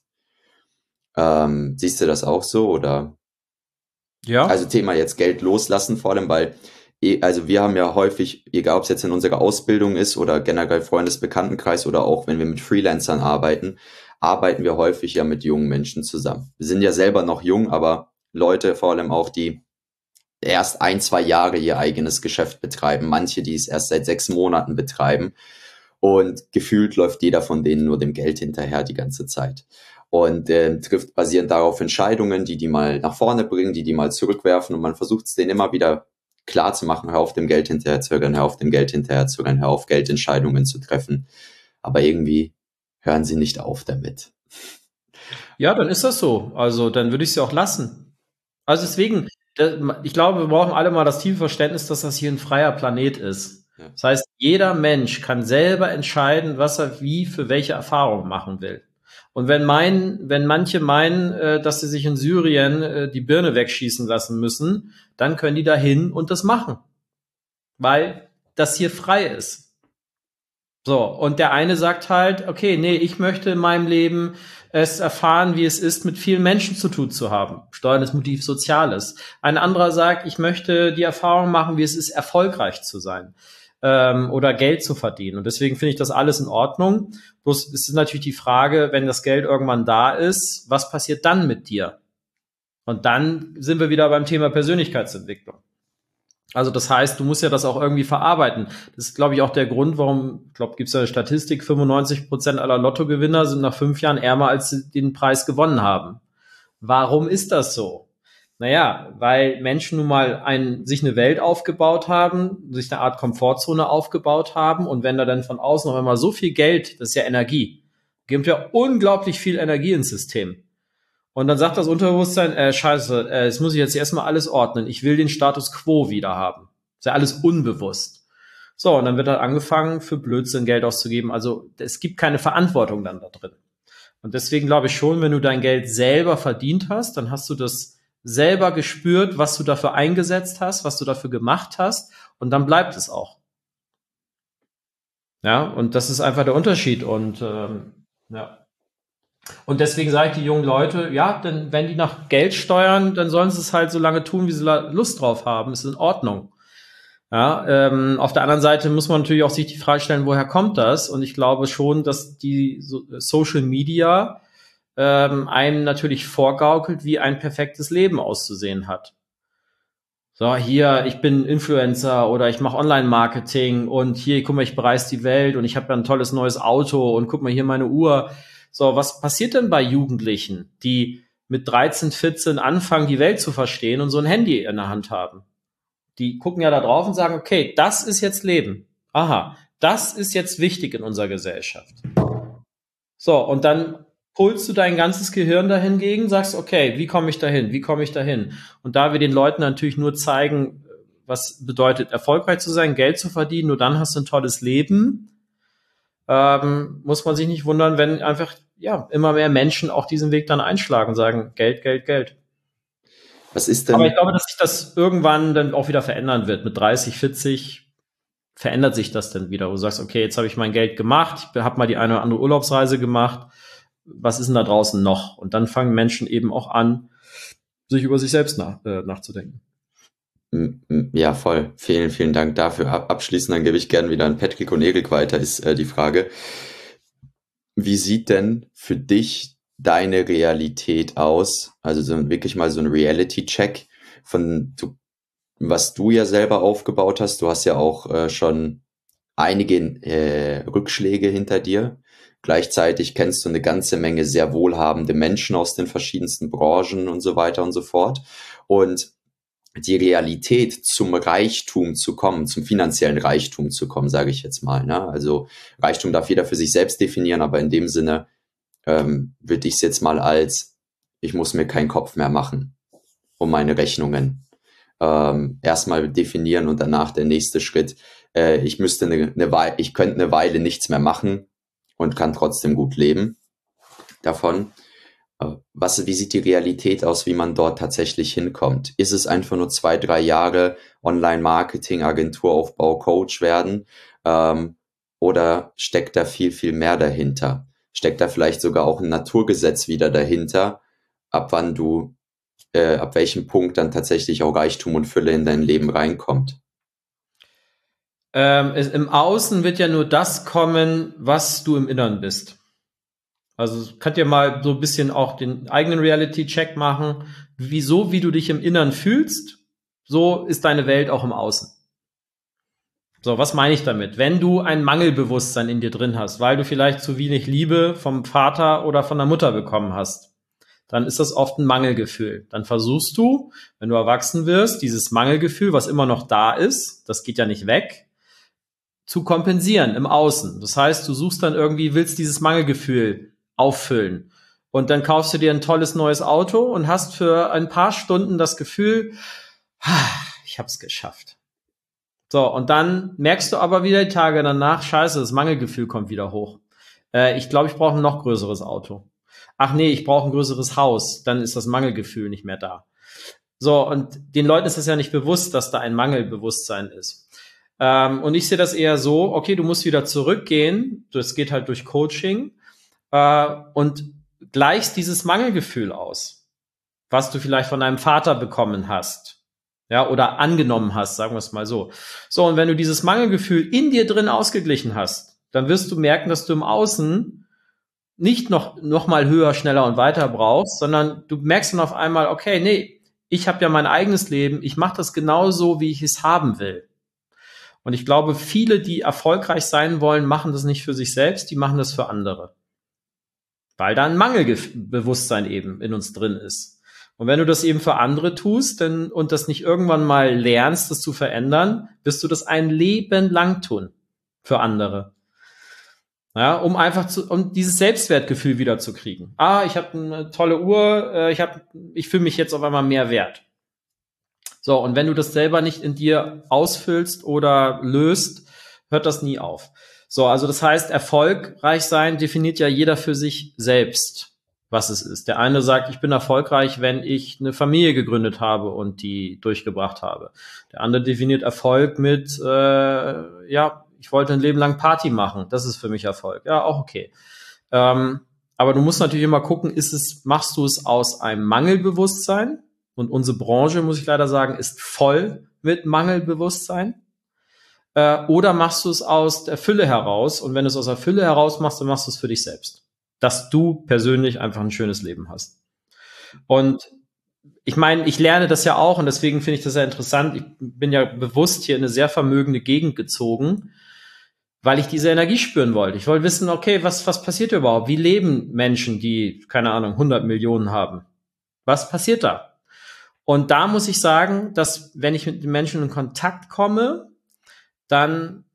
Siehst du das auch so, oder? Ja. Also Thema jetzt Geld loslassen, vor allem, weil also wir haben ja häufig, egal ob es jetzt in unserer Ausbildung ist oder generell Freundesbekanntenkreis oder auch wenn wir mit Freelancern arbeiten wir häufig ja mit jungen Menschen zusammen. Wir sind ja selber noch jung, aber Leute vor allem auch, die erst 1-2 Jahre ihr eigenes Geschäft betreiben, manche, die es erst seit 6 Monaten betreiben und gefühlt läuft jeder von denen nur dem Geld hinterher die ganze Zeit und trifft basierend darauf Entscheidungen, die mal nach vorne bringen, die mal zurückwerfen und man versucht es denen immer wieder klar zu machen, hör auf dem Geld hinterher zögern, hör auf dem Geld hinterher zögern, hör auf Geldentscheidungen zu treffen, aber irgendwie hören sie nicht auf damit. Ja, dann ist das so, also dann würde ich es ja auch lassen. Also deswegen, ich glaube, wir brauchen alle mal das tiefe Verständnis, dass das hier ein freier Planet ist. Ja. Das heißt, jeder Mensch kann selber entscheiden, was er wie für welche Erfahrung machen will. Und wenn manche meinen, dass sie sich in Syrien die Birne wegschießen lassen müssen, dann können die da hin und das machen. Weil das hier frei ist. So, und der eine sagt halt, okay, nee, ich möchte in meinem Leben es erfahren, wie es ist, mit vielen Menschen zu tun zu haben. Steuerndes Motiv Soziales. Ein anderer sagt, ich möchte die Erfahrung machen, wie es ist, erfolgreich zu sein oder Geld zu verdienen. Und deswegen finde ich das alles in Ordnung. Bloß es ist natürlich die Frage, wenn das Geld irgendwann da ist, was passiert dann mit dir? Und dann sind wir wieder beim Thema Persönlichkeitsentwicklung. Also das heißt, du musst ja das auch irgendwie verarbeiten. Das ist, glaube ich, auch der Grund, warum, ich glaube, gibt es ja eine Statistik, 95% aller Lottogewinner sind nach 5 Jahren ärmer, als sie den Preis gewonnen haben. Warum ist das so? Naja, weil Menschen nun mal sich eine Welt aufgebaut haben, sich eine Art Komfortzone aufgebaut haben und wenn da dann von außen noch einmal so viel Geld, das ist ja Energie, gibt ja unglaublich viel Energie ins System. Und dann sagt das Unterbewusstsein, scheiße, das muss ich jetzt erstmal alles ordnen, ich will den Status quo wieder haben. Ist ja alles unbewusst. So, und dann wird halt angefangen, für Blödsinn Geld auszugeben. Also es gibt keine Verantwortung dann da drin. Und deswegen glaube ich schon, wenn du dein Geld selber verdient hast, dann hast du das selber gespürt, was du dafür eingesetzt hast, was du dafür gemacht hast, und dann bleibt es auch. Ja, und das ist einfach der Unterschied. Und ja. Und deswegen sage ich die jungen Leute, ja, denn wenn die nach Geld steuern, dann sollen sie es halt so lange tun, wie sie Lust drauf haben. Ist in Ordnung. Ja, auf der anderen Seite muss man natürlich auch sich die Frage stellen, woher kommt das? Und ich glaube schon, dass die Social Media einem natürlich vorgaukelt, wie ein perfektes Leben auszusehen hat. So, hier, ich bin Influencer oder ich mache Online-Marketing und hier, guck mal, ich bereise die Welt und ich habe ja ein tolles neues Auto und guck mal hier meine Uhr. So, was passiert denn bei Jugendlichen, die mit 13, 14 anfangen, die Welt zu verstehen und so ein Handy in der Hand haben? Die gucken ja da drauf und sagen, okay, das ist jetzt Leben. Aha, das ist jetzt wichtig in unserer Gesellschaft. So, und dann holst du dein ganzes Gehirn dahingegen, sagst, okay, wie komme ich dahin? Wie komme ich dahin? Und da wir den Leuten natürlich nur zeigen, was bedeutet, erfolgreich zu sein, Geld zu verdienen, nur dann hast du ein tolles Leben, muss man sich nicht wundern, wenn einfach ja immer mehr Menschen auch diesen Weg dann einschlagen und sagen, Geld, Geld, Geld. Was ist denn? Aber ich glaube, dass sich das irgendwann dann auch wieder verändern wird. Mit 30, 40 verändert sich das dann wieder. Wo du sagst, okay, jetzt habe ich mein Geld gemacht, ich habe mal die eine oder andere Urlaubsreise gemacht. Was ist denn da draußen noch? Und dann fangen Menschen eben auch an, sich über sich selbst nachzudenken. Ja, voll. Vielen, vielen Dank dafür. Abschließend, dann gebe ich gerne wieder an Patrick und Erik weiter, ist die Frage. Wie sieht denn für dich deine Realität aus? Also so wirklich mal so ein Reality-Check von, was du ja selber aufgebaut hast. Du hast ja auch schon einige Rückschläge hinter dir. Gleichzeitig kennst du eine ganze Menge sehr wohlhabende Menschen aus den verschiedensten Branchen und so weiter und so fort. Und die Realität zum Reichtum zu kommen, zum finanziellen Reichtum zu kommen, sage ich jetzt mal. Ne? Also Reichtum darf jeder für sich selbst definieren, aber in dem Sinne würde ich es jetzt mal als, ich muss mir keinen Kopf mehr machen um meine Rechnungen. Erstmal definieren und danach der nächste Schritt. Ich könnte eine Weile nichts mehr machen und kann trotzdem gut leben davon. Wie sieht die Realität aus, wie man dort tatsächlich hinkommt? Ist es einfach nur 2, 3 Jahre Online-Marketing, Agenturaufbau, Coach werden? Oder steckt da viel, viel mehr dahinter? Steckt da vielleicht sogar auch ein Naturgesetz wieder dahinter, ab welchem Punkt dann tatsächlich auch Reichtum und Fülle in dein Leben reinkommt? Im Außen wird ja nur das kommen, was du im Inneren bist. Also könnt ihr mal so ein bisschen auch den eigenen Reality-Check machen. Wie du dich im Inneren fühlst, so ist deine Welt auch im Außen. So, was meine ich damit? Wenn du ein Mangelbewusstsein in dir drin hast, weil du vielleicht zu wenig Liebe vom Vater oder von der Mutter bekommen hast, dann ist das oft ein Mangelgefühl. Dann versuchst du, wenn du erwachsen wirst, dieses Mangelgefühl, was immer noch da ist, das geht ja nicht weg, zu kompensieren im Außen. Das heißt, du suchst dann irgendwie, willst dieses Mangelgefühl auffüllen. Und dann kaufst du dir ein tolles neues Auto und hast für ein paar Stunden das Gefühl, ich hab's geschafft. So, und dann merkst du aber wieder die Tage danach, scheiße, das Mangelgefühl kommt wieder hoch. Ich glaube, ich brauche ein noch größeres Auto. Ach nee, ich brauche ein größeres Haus. Dann ist das Mangelgefühl nicht mehr da. So, und den Leuten ist es ja nicht bewusst, dass da ein Mangelbewusstsein ist. Und ich sehe das eher so, okay, du musst wieder zurückgehen, das geht halt durch Coaching, und gleichst dieses Mangelgefühl aus, was du vielleicht von deinem Vater bekommen hast, ja, oder angenommen hast, sagen wir es mal so. So, und wenn du dieses Mangelgefühl in dir drin ausgeglichen hast, dann wirst du merken, dass du im Außen nicht noch mal höher, schneller und weiter brauchst, sondern du merkst dann auf einmal, okay, nee, ich habe ja mein eigenes Leben, ich mache das genauso, wie ich es haben will. Und ich glaube, viele, die erfolgreich sein wollen, machen das nicht für sich selbst, die machen das für andere. Weil da ein Mangelbewusstsein eben in uns drin ist. Und wenn du das eben für andere tust und das nicht irgendwann mal lernst, das zu verändern, wirst du das ein Leben lang tun für andere. Ja, um dieses Selbstwertgefühl wieder zu kriegen. Ich habe eine tolle Uhr, ich fühle mich jetzt auf einmal mehr wert. So, und wenn du das selber nicht in dir ausfüllst oder löst, hört das nie auf. So, also das heißt, erfolgreich sein definiert ja jeder für sich selbst, was es ist. Der eine sagt, ich bin erfolgreich, wenn ich eine Familie gegründet habe und die durchgebracht habe. Der andere definiert Erfolg mit, ich wollte ein Leben lang Party machen. Das ist für mich Erfolg. Ja, auch okay. Aber du musst natürlich immer gucken, machst du es aus einem Mangelbewusstsein? Und unsere Branche, muss ich leider sagen, ist voll mit Mangelbewusstsein. Oder machst du es aus der Fülle heraus? Und wenn du es aus der Fülle heraus machst, dann machst du es für dich selbst. Dass du persönlich einfach ein schönes Leben hast. Und ich meine, ich lerne das ja auch und deswegen finde ich das sehr interessant. Ich bin ja bewusst hier in eine sehr vermögende Gegend gezogen, weil ich diese Energie spüren wollte. Ich wollte wissen, okay, was passiert überhaupt? Wie leben Menschen, die, keine Ahnung, 100 Millionen haben? Was passiert da? Und da muss ich sagen, dass wenn ich mit den Menschen in Kontakt komme, dann,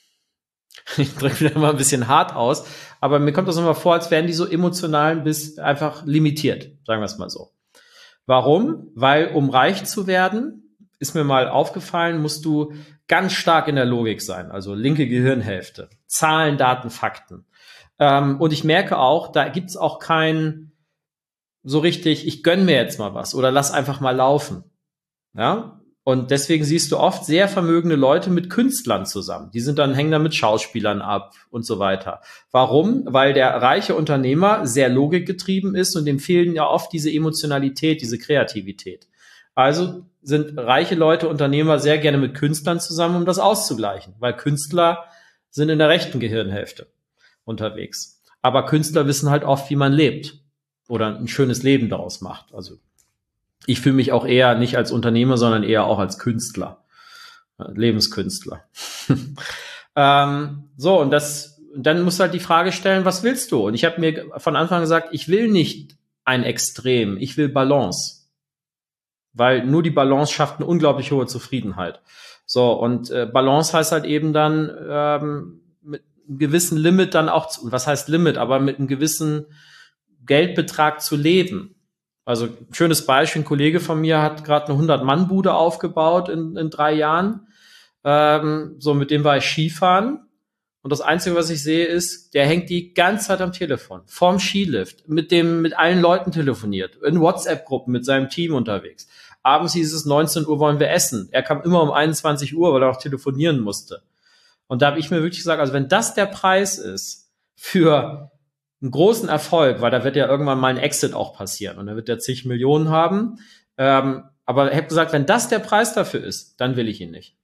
ich drücke wieder mal ein bisschen hart aus, aber mir kommt das immer vor, als wären die so emotional bis einfach limitiert, sagen wir es mal so. Warum? Weil, um reich zu werden, ist mir mal aufgefallen, musst du ganz stark in der Logik sein, also linke Gehirnhälfte, Zahlen, Daten, Fakten. Und ich merke auch, da gibt's auch kein so richtig, ich gönn mir jetzt mal was oder lass einfach mal laufen. Ja? Und deswegen siehst du oft sehr vermögende Leute mit Künstlern zusammen. Die hängen dann mit Schauspielern ab und so weiter. Warum? Weil der reiche Unternehmer sehr logikgetrieben ist und dem fehlen ja oft diese Emotionalität, diese Kreativität. Also sind reiche Leute, Unternehmer sehr gerne mit Künstlern zusammen, um das auszugleichen. Weil Künstler sind in der rechten Gehirnhälfte unterwegs. Aber Künstler wissen halt oft, wie man lebt oder ein schönes Leben daraus macht. Also ich fühle mich auch eher nicht als Unternehmer, sondern eher auch als Künstler, Lebenskünstler. Und dann musst du halt die Frage stellen, was willst du? Und ich habe mir von Anfang gesagt, ich will nicht ein Extrem, ich will Balance. Weil nur die Balance schafft eine unglaublich hohe Zufriedenheit. So, und Balance heißt halt eben dann mit einem gewissen Limit dann auch, was heißt Limit, aber mit einem gewissen Geldbetrag zu leben. Also schönes Beispiel, ein Kollege von mir hat gerade eine 100-Mann-Bude aufgebaut in 3 Jahren. Mit dem war ich Skifahren. Und das Einzige, was ich sehe, ist, der hängt die ganze Zeit am Telefon, vorm Skilift, mit allen Leuten telefoniert, in WhatsApp-Gruppen mit seinem Team unterwegs. Abends hieß es, 19 Uhr wollen wir essen. Er kam immer um 21 Uhr, weil er auch telefonieren musste. Und da habe ich mir wirklich gesagt, also wenn das der Preis ist für einen großen Erfolg, weil da wird ja irgendwann mal ein Exit auch passieren und da wird der zig Millionen haben. Aber ich habe gesagt, wenn das der Preis dafür ist, dann will ich ihn nicht.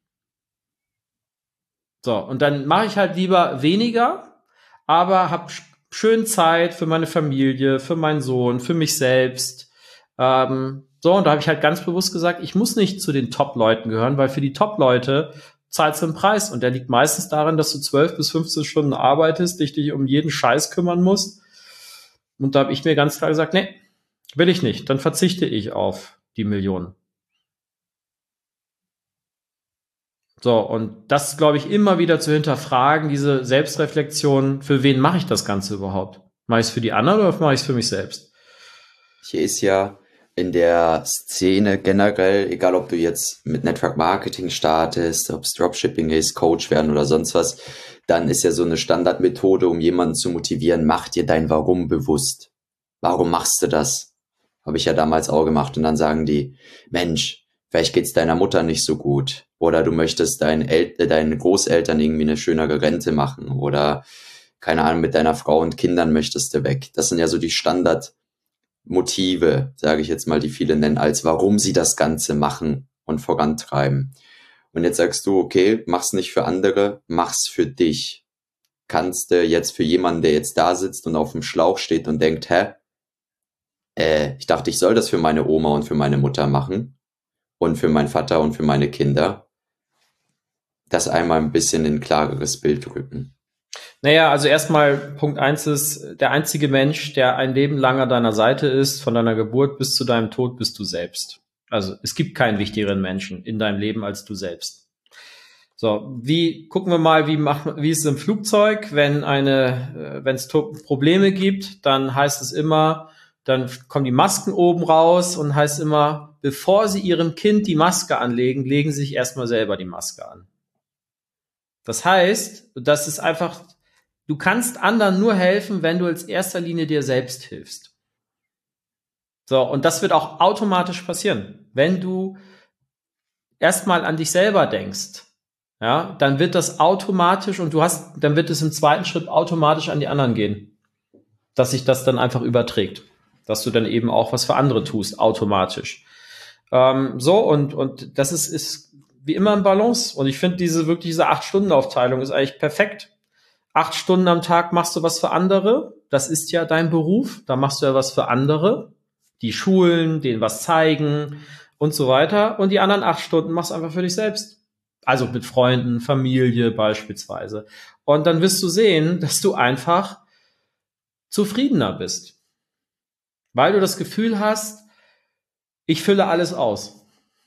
So, und dann mache ich halt lieber weniger, aber habe schön Zeit für meine Familie, für meinen Sohn, für mich selbst. Und da habe ich halt ganz bewusst gesagt, ich muss nicht zu den Top-Leuten gehören, weil für die Top-Leute zahlst du einen Preis. Und der liegt meistens darin, dass du 12 bis 15 Stunden arbeitest, dich um jeden Scheiß kümmern musst. Und da habe ich mir ganz klar gesagt, nee, will ich nicht. Dann verzichte ich auf die Millionen. So, und das, glaube ich, immer wieder zu hinterfragen, diese Selbstreflexion, für wen mache ich das Ganze überhaupt? Mache ich es für die anderen oder mache ich es für mich selbst? Hier ist ja in der Szene generell, egal ob du jetzt mit Network Marketing startest, ob es Dropshipping ist, Coach werden oder sonst was, dann ist ja so eine Standardmethode, um jemanden zu motivieren, mach dir dein Warum bewusst. Warum machst du das? Habe ich ja damals auch gemacht. Und dann sagen die, Mensch, vielleicht geht's deiner Mutter nicht so gut. Oder du möchtest deinen Großeltern irgendwie eine schönere Rente machen. Oder, keine Ahnung, mit deiner Frau und Kindern möchtest du weg. Das sind ja so die Standardmotive, sage ich jetzt mal, die viele nennen, als warum sie das Ganze machen und vorantreiben. Und jetzt sagst du, okay, mach's nicht für andere, mach's für dich. Kannst du jetzt für jemanden, der jetzt da sitzt und auf dem Schlauch steht und denkt, ich dachte, ich soll das für meine Oma und für meine Mutter machen und für meinen Vater und für meine Kinder, das einmal ein bisschen in ein klareres Bild rücken. Naja, also erstmal Punkt 1 ist, der einzige Mensch, der ein Leben lang an deiner Seite ist, von deiner Geburt bis zu deinem Tod, bist du selbst. Also es gibt keinen wichtigeren Menschen in deinem Leben als du selbst. So, gucken wir mal, wie ist es im Flugzeug, wenn es Probleme gibt, dann heißt es immer, dann kommen die Masken oben raus und heißt immer, bevor Sie Ihrem Kind die Maske anlegen, legen Sie sich erstmal selber die Maske an. Das heißt, das ist einfach, du kannst anderen nur helfen, wenn du als erster Linie dir selbst hilfst. So, und das wird auch automatisch passieren. Wenn du erstmal an dich selber denkst, ja, dann wird das automatisch und dann wird es im zweiten Schritt automatisch an die anderen gehen. Dass sich das dann einfach überträgt. Dass du dann eben auch was für andere tust, automatisch. Und das ist wie immer ein Balance. Und ich finde diese 8-Stunden-Aufteilung ist eigentlich perfekt. 8 Stunden am Tag machst du was für andere. Das ist ja dein Beruf. Da machst du ja was für andere. Die Schulen, denen was zeigen und so weiter. Und die anderen 8 Stunden machst du einfach für dich selbst. Also mit Freunden, Familie beispielsweise. Und dann wirst du sehen, dass du einfach zufriedener bist. Weil du das Gefühl hast, ich fülle alles aus.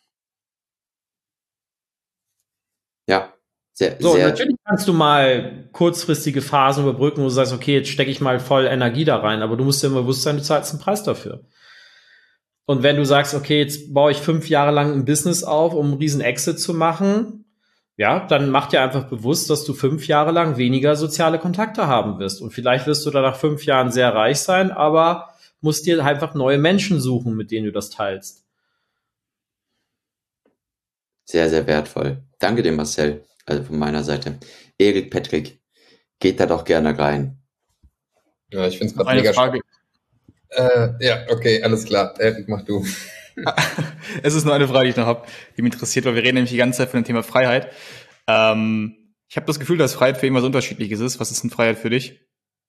Ja, sehr. Natürlich kannst du mal kurzfristige Phasen überbrücken, wo du sagst, okay, jetzt stecke ich mal voll Energie da rein, aber du musst dir immer bewusst sein, du zahlst einen Preis dafür. Und wenn du sagst, okay, jetzt baue ich 5 Jahre lang ein Business auf, um einen riesen Exit zu machen, ja, dann mach dir einfach bewusst, dass du 5 Jahre lang weniger soziale Kontakte haben wirst. Und vielleicht wirst du dann nach 5 Jahren sehr reich sein, aber musst dir einfach neue Menschen suchen, mit denen du das teilst. Sehr, sehr wertvoll. Danke dir, Marcel. Also von meiner Seite. Erik, Patrick, geht da doch gerne rein. Ja, ich finde es gerade mega Frage. Ja, okay, alles klar. Erik, mach du. Es ist nur eine Frage, die ich noch habe, die mich interessiert, weil wir reden nämlich die ganze Zeit von dem Thema Freiheit. Ich habe das Gefühl, dass Freiheit für irgendwas Unterschiedliches ist. Was ist denn Freiheit für dich?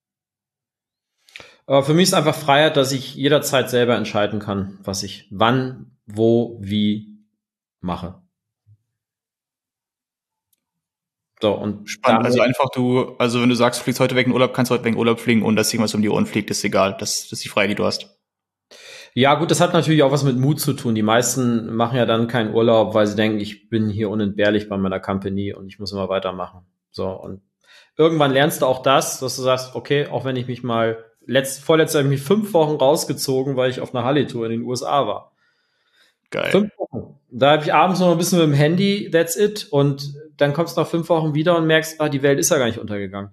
Für mich ist einfach Freiheit, dass ich jederzeit selber entscheiden kann, was ich wann, wo, wie mache. So, und spannend. Also einfach wenn du sagst, du fliegst heute weg in Urlaub, kannst du heute weg in Urlaub fliegen und dass irgendwas um die Ohren fliegt, ist egal. Das ist die Freiheit, die du hast. Ja, gut, das hat natürlich auch was mit Mut zu tun. Die meisten machen ja dann keinen Urlaub, weil sie denken, ich bin hier unentbehrlich bei meiner Company und ich muss immer weitermachen. So, und irgendwann lernst du auch das, dass du sagst, okay, auch wenn ich mich mal vorletztes Jahr habe ich mich 5 Wochen rausgezogen, weil ich auf einer Halle-Tour in den USA war. Geil. 5 Wochen. Da habe ich abends noch ein bisschen mit dem Handy, that's it. Und dann kommst du nach 5 Wochen wieder und merkst, die Welt ist ja gar nicht untergegangen.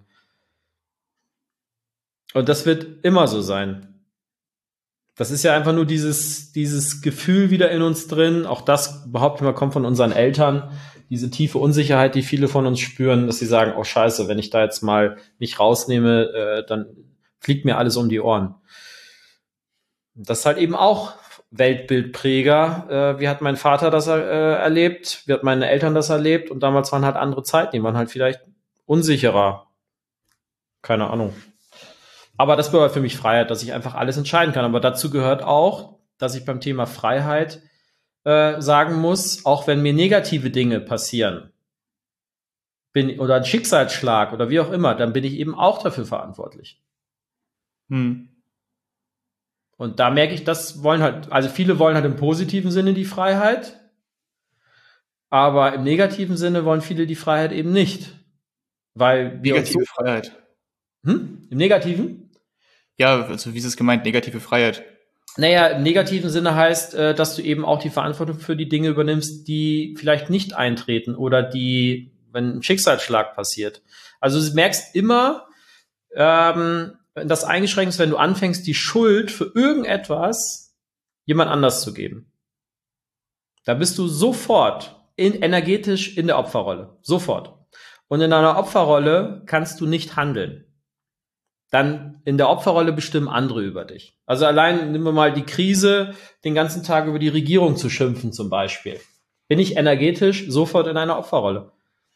Und das wird immer so sein. Das ist ja einfach nur dieses Gefühl wieder in uns drin. Auch das, behaupte ich mal, kommt von unseren Eltern. Diese tiefe Unsicherheit, die viele von uns spüren, dass sie sagen, oh scheiße, wenn ich da jetzt mal mich rausnehme, dann fliegt mir alles um die Ohren. Das ist halt eben auch Weltbildpräger. Wie hat mein Vater das erlebt? Wie hat meine Eltern das erlebt? Und damals waren halt andere Zeiten, die waren halt vielleicht unsicherer. Keine Ahnung. Aber das bedeutet für mich Freiheit, dass ich einfach alles entscheiden kann. Aber dazu gehört auch, dass ich beim Thema Freiheit sagen muss, auch wenn mir negative Dinge passieren, oder ein Schicksalsschlag oder wie auch immer, dann bin ich eben auch dafür verantwortlich. Und da merke ich, viele wollen halt im positiven Sinne die Freiheit, aber im negativen Sinne wollen viele die Freiheit eben nicht. Weil negative Freiheit. Im Negativen? Ja, also wie ist es gemeint, negative Freiheit? Naja, im negativen Sinne heißt, dass du eben auch die Verantwortung für die Dinge übernimmst, die vielleicht nicht eintreten oder wenn ein Schicksalsschlag passiert. Also du merkst immer, das eingeschränkt ist, wenn du anfängst, die Schuld für irgendetwas jemand anders zu geben. Da bist du sofort energetisch in der Opferrolle. Sofort. Und in einer Opferrolle kannst du nicht handeln. Dann in der Opferrolle bestimmen andere über dich. Also allein nehmen wir mal die Krise, den ganzen Tag über die Regierung zu schimpfen zum Beispiel. Bin ich energetisch sofort in einer Opferrolle.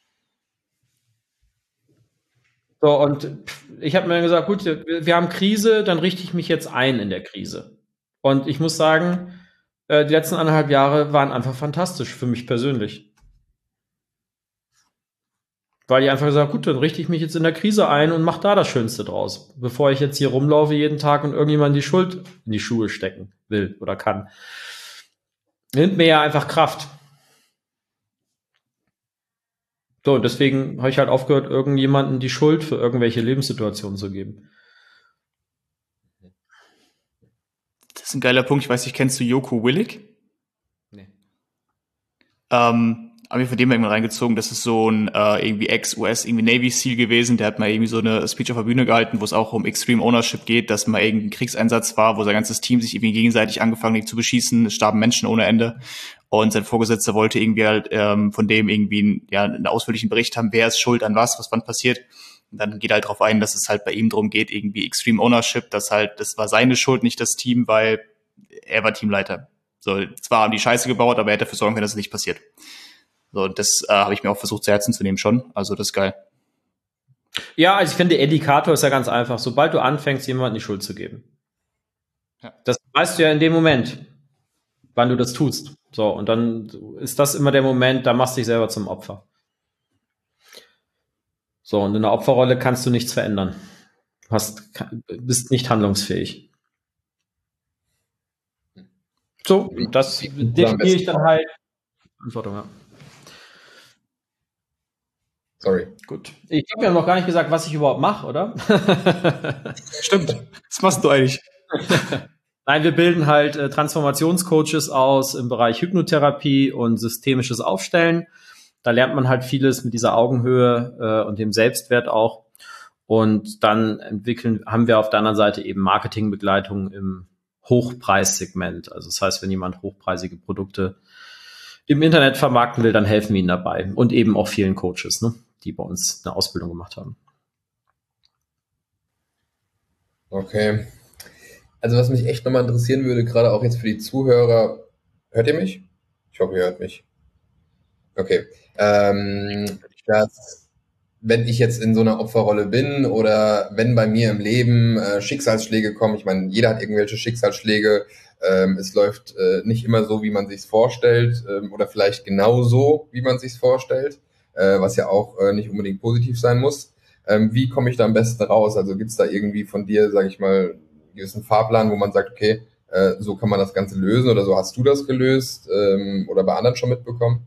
So, und ich habe mir gesagt, gut, wir haben Krise, dann richte ich mich jetzt ein in der Krise. Und ich muss sagen, die letzten 1,5 Jahre waren einfach fantastisch für mich persönlich. Weil ich einfach gesagt, gut, dann richte ich mich jetzt in der Krise ein und mache da das Schönste draus, bevor ich jetzt hier rumlaufe jeden Tag und irgendjemand die Schuld in die Schuhe stecken will oder kann. Nimmt mir ja einfach Kraft. So, und deswegen habe ich halt aufgehört, irgendjemandem die Schuld für irgendwelche Lebenssituationen zu geben. Das ist ein geiler Punkt. Ich weiß nicht, kennst du Joko Willig? Nee. Haben wir von dem irgendwann reingezogen, das ist so ein irgendwie Ex-US, irgendwie Navy SEAL gewesen, der hat mal irgendwie so eine Speech auf der Bühne gehalten, wo es auch um Extreme Ownership geht, dass mal irgendein Kriegseinsatz war, wo sein ganzes Team sich irgendwie gegenseitig angefangen hat zu beschießen, es starben Menschen ohne Ende und sein Vorgesetzter wollte irgendwie halt von dem irgendwie einen ausführlichen Bericht haben, wer ist schuld an was wann passiert. Und dann geht halt drauf ein, dass es halt bei ihm drum geht, irgendwie Extreme Ownership, das war seine Schuld, nicht das Team, weil er war Teamleiter. So, zwar haben die Scheiße gebaut, aber er hätte dafür sorgen können, dass es nicht passiert. So, das habe ich mir auch versucht zu Herzen zu nehmen schon. Also das ist geil. Ja, also ich finde, der Indikator ist ja ganz einfach. Sobald du anfängst, jemandem die Schuld zu geben. Ja. Das weißt du ja in dem Moment, wann du das tust. So, und dann ist das immer der Moment, da machst du dich selber zum Opfer. So, und in der Opferrolle kannst du nichts verändern. Bist nicht handlungsfähig. So, das definiere ich dann halt. Antwortung, ja. Sorry. Gut. Ich habe ja noch gar nicht gesagt, was ich überhaupt mache, oder? Stimmt. Was machst du eigentlich? Nein, wir bilden halt Transformationscoaches aus im Bereich Hypnotherapie und systemisches Aufstellen. Da lernt man halt vieles mit dieser Augenhöhe und dem Selbstwert auch. Und dann haben wir auf der anderen Seite eben Marketingbegleitung im Hochpreissegment. Also das heißt, wenn jemand hochpreisige Produkte im Internet vermarkten will, dann helfen wir ihnen dabei. Und eben auch vielen Coaches, ne, die bei uns eine Ausbildung gemacht haben. Okay. Also was mich echt nochmal interessieren würde, gerade auch jetzt für die Zuhörer, hört ihr mich? Ich hoffe, ihr hört mich. Okay. Wenn ich jetzt in so einer Opferrolle bin oder wenn bei mir im Leben Schicksalsschläge kommen, ich meine, jeder hat irgendwelche Schicksalsschläge, es läuft nicht immer so, wie man sich's vorstellt oder vielleicht genau so, wie man sich's vorstellt, was ja auch nicht unbedingt positiv sein muss. Wie komme ich da am besten raus? Also gibt's da irgendwie von dir, sage ich mal, einen gewissen Fahrplan, wo man sagt, okay, so kann man das Ganze lösen oder so hast du das gelöst oder bei anderen schon mitbekommen?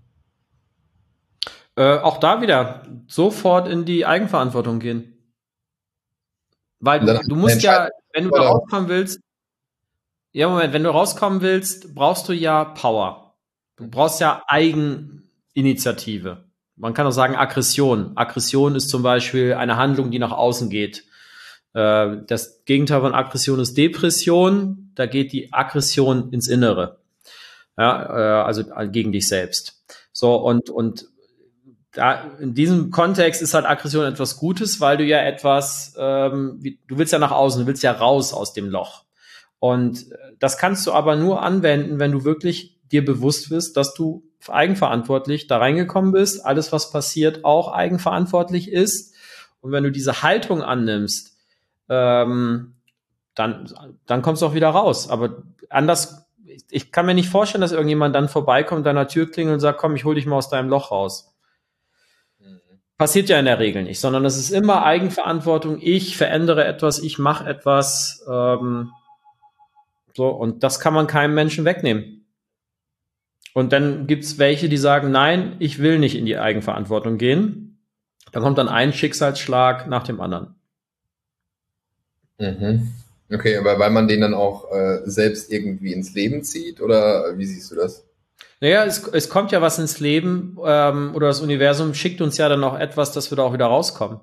Auch da wieder sofort in die Eigenverantwortung gehen. Weil du musst ja, wenn du da rauskommen willst, wenn du rauskommen willst, brauchst du ja Power. Du brauchst ja Eigeninitiative. Man kann auch sagen Aggression. Aggression ist zum Beispiel eine Handlung, die nach außen geht. Das Gegenteil von Aggression ist Depression. Da geht die Aggression ins Innere. Ja, also gegen dich selbst. So, und da, in diesem Kontext ist halt Aggression etwas Gutes, weil du ja etwas, du willst ja nach außen, du willst ja raus aus dem Loch. Und das kannst du aber nur anwenden, wenn du wirklich dir bewusst bist, dass du eigenverantwortlich da reingekommen bist, alles, was passiert, auch eigenverantwortlich ist. Und wenn du diese Haltung annimmst, dann kommst du auch wieder raus. Aber anders, ich kann mir nicht vorstellen, dass irgendjemand dann vorbeikommt, deiner Tür klingelt und sagt, komm, ich hol dich mal aus deinem Loch raus. Passiert ja in der Regel nicht, sondern es ist immer Eigenverantwortung. Ich verändere etwas, ich mache etwas. So, und das kann man keinem Menschen wegnehmen. Und dann gibt's welche, die sagen, nein, ich will nicht in die Eigenverantwortung gehen. Dann kommt dann ein Schicksalsschlag nach dem anderen. Mhm. Okay, aber weil man den dann auch selbst irgendwie ins Leben zieht, oder wie siehst du das? Naja, es kommt ja was ins Leben oder das Universum schickt uns ja dann auch etwas, dass wir da auch wieder rauskommen.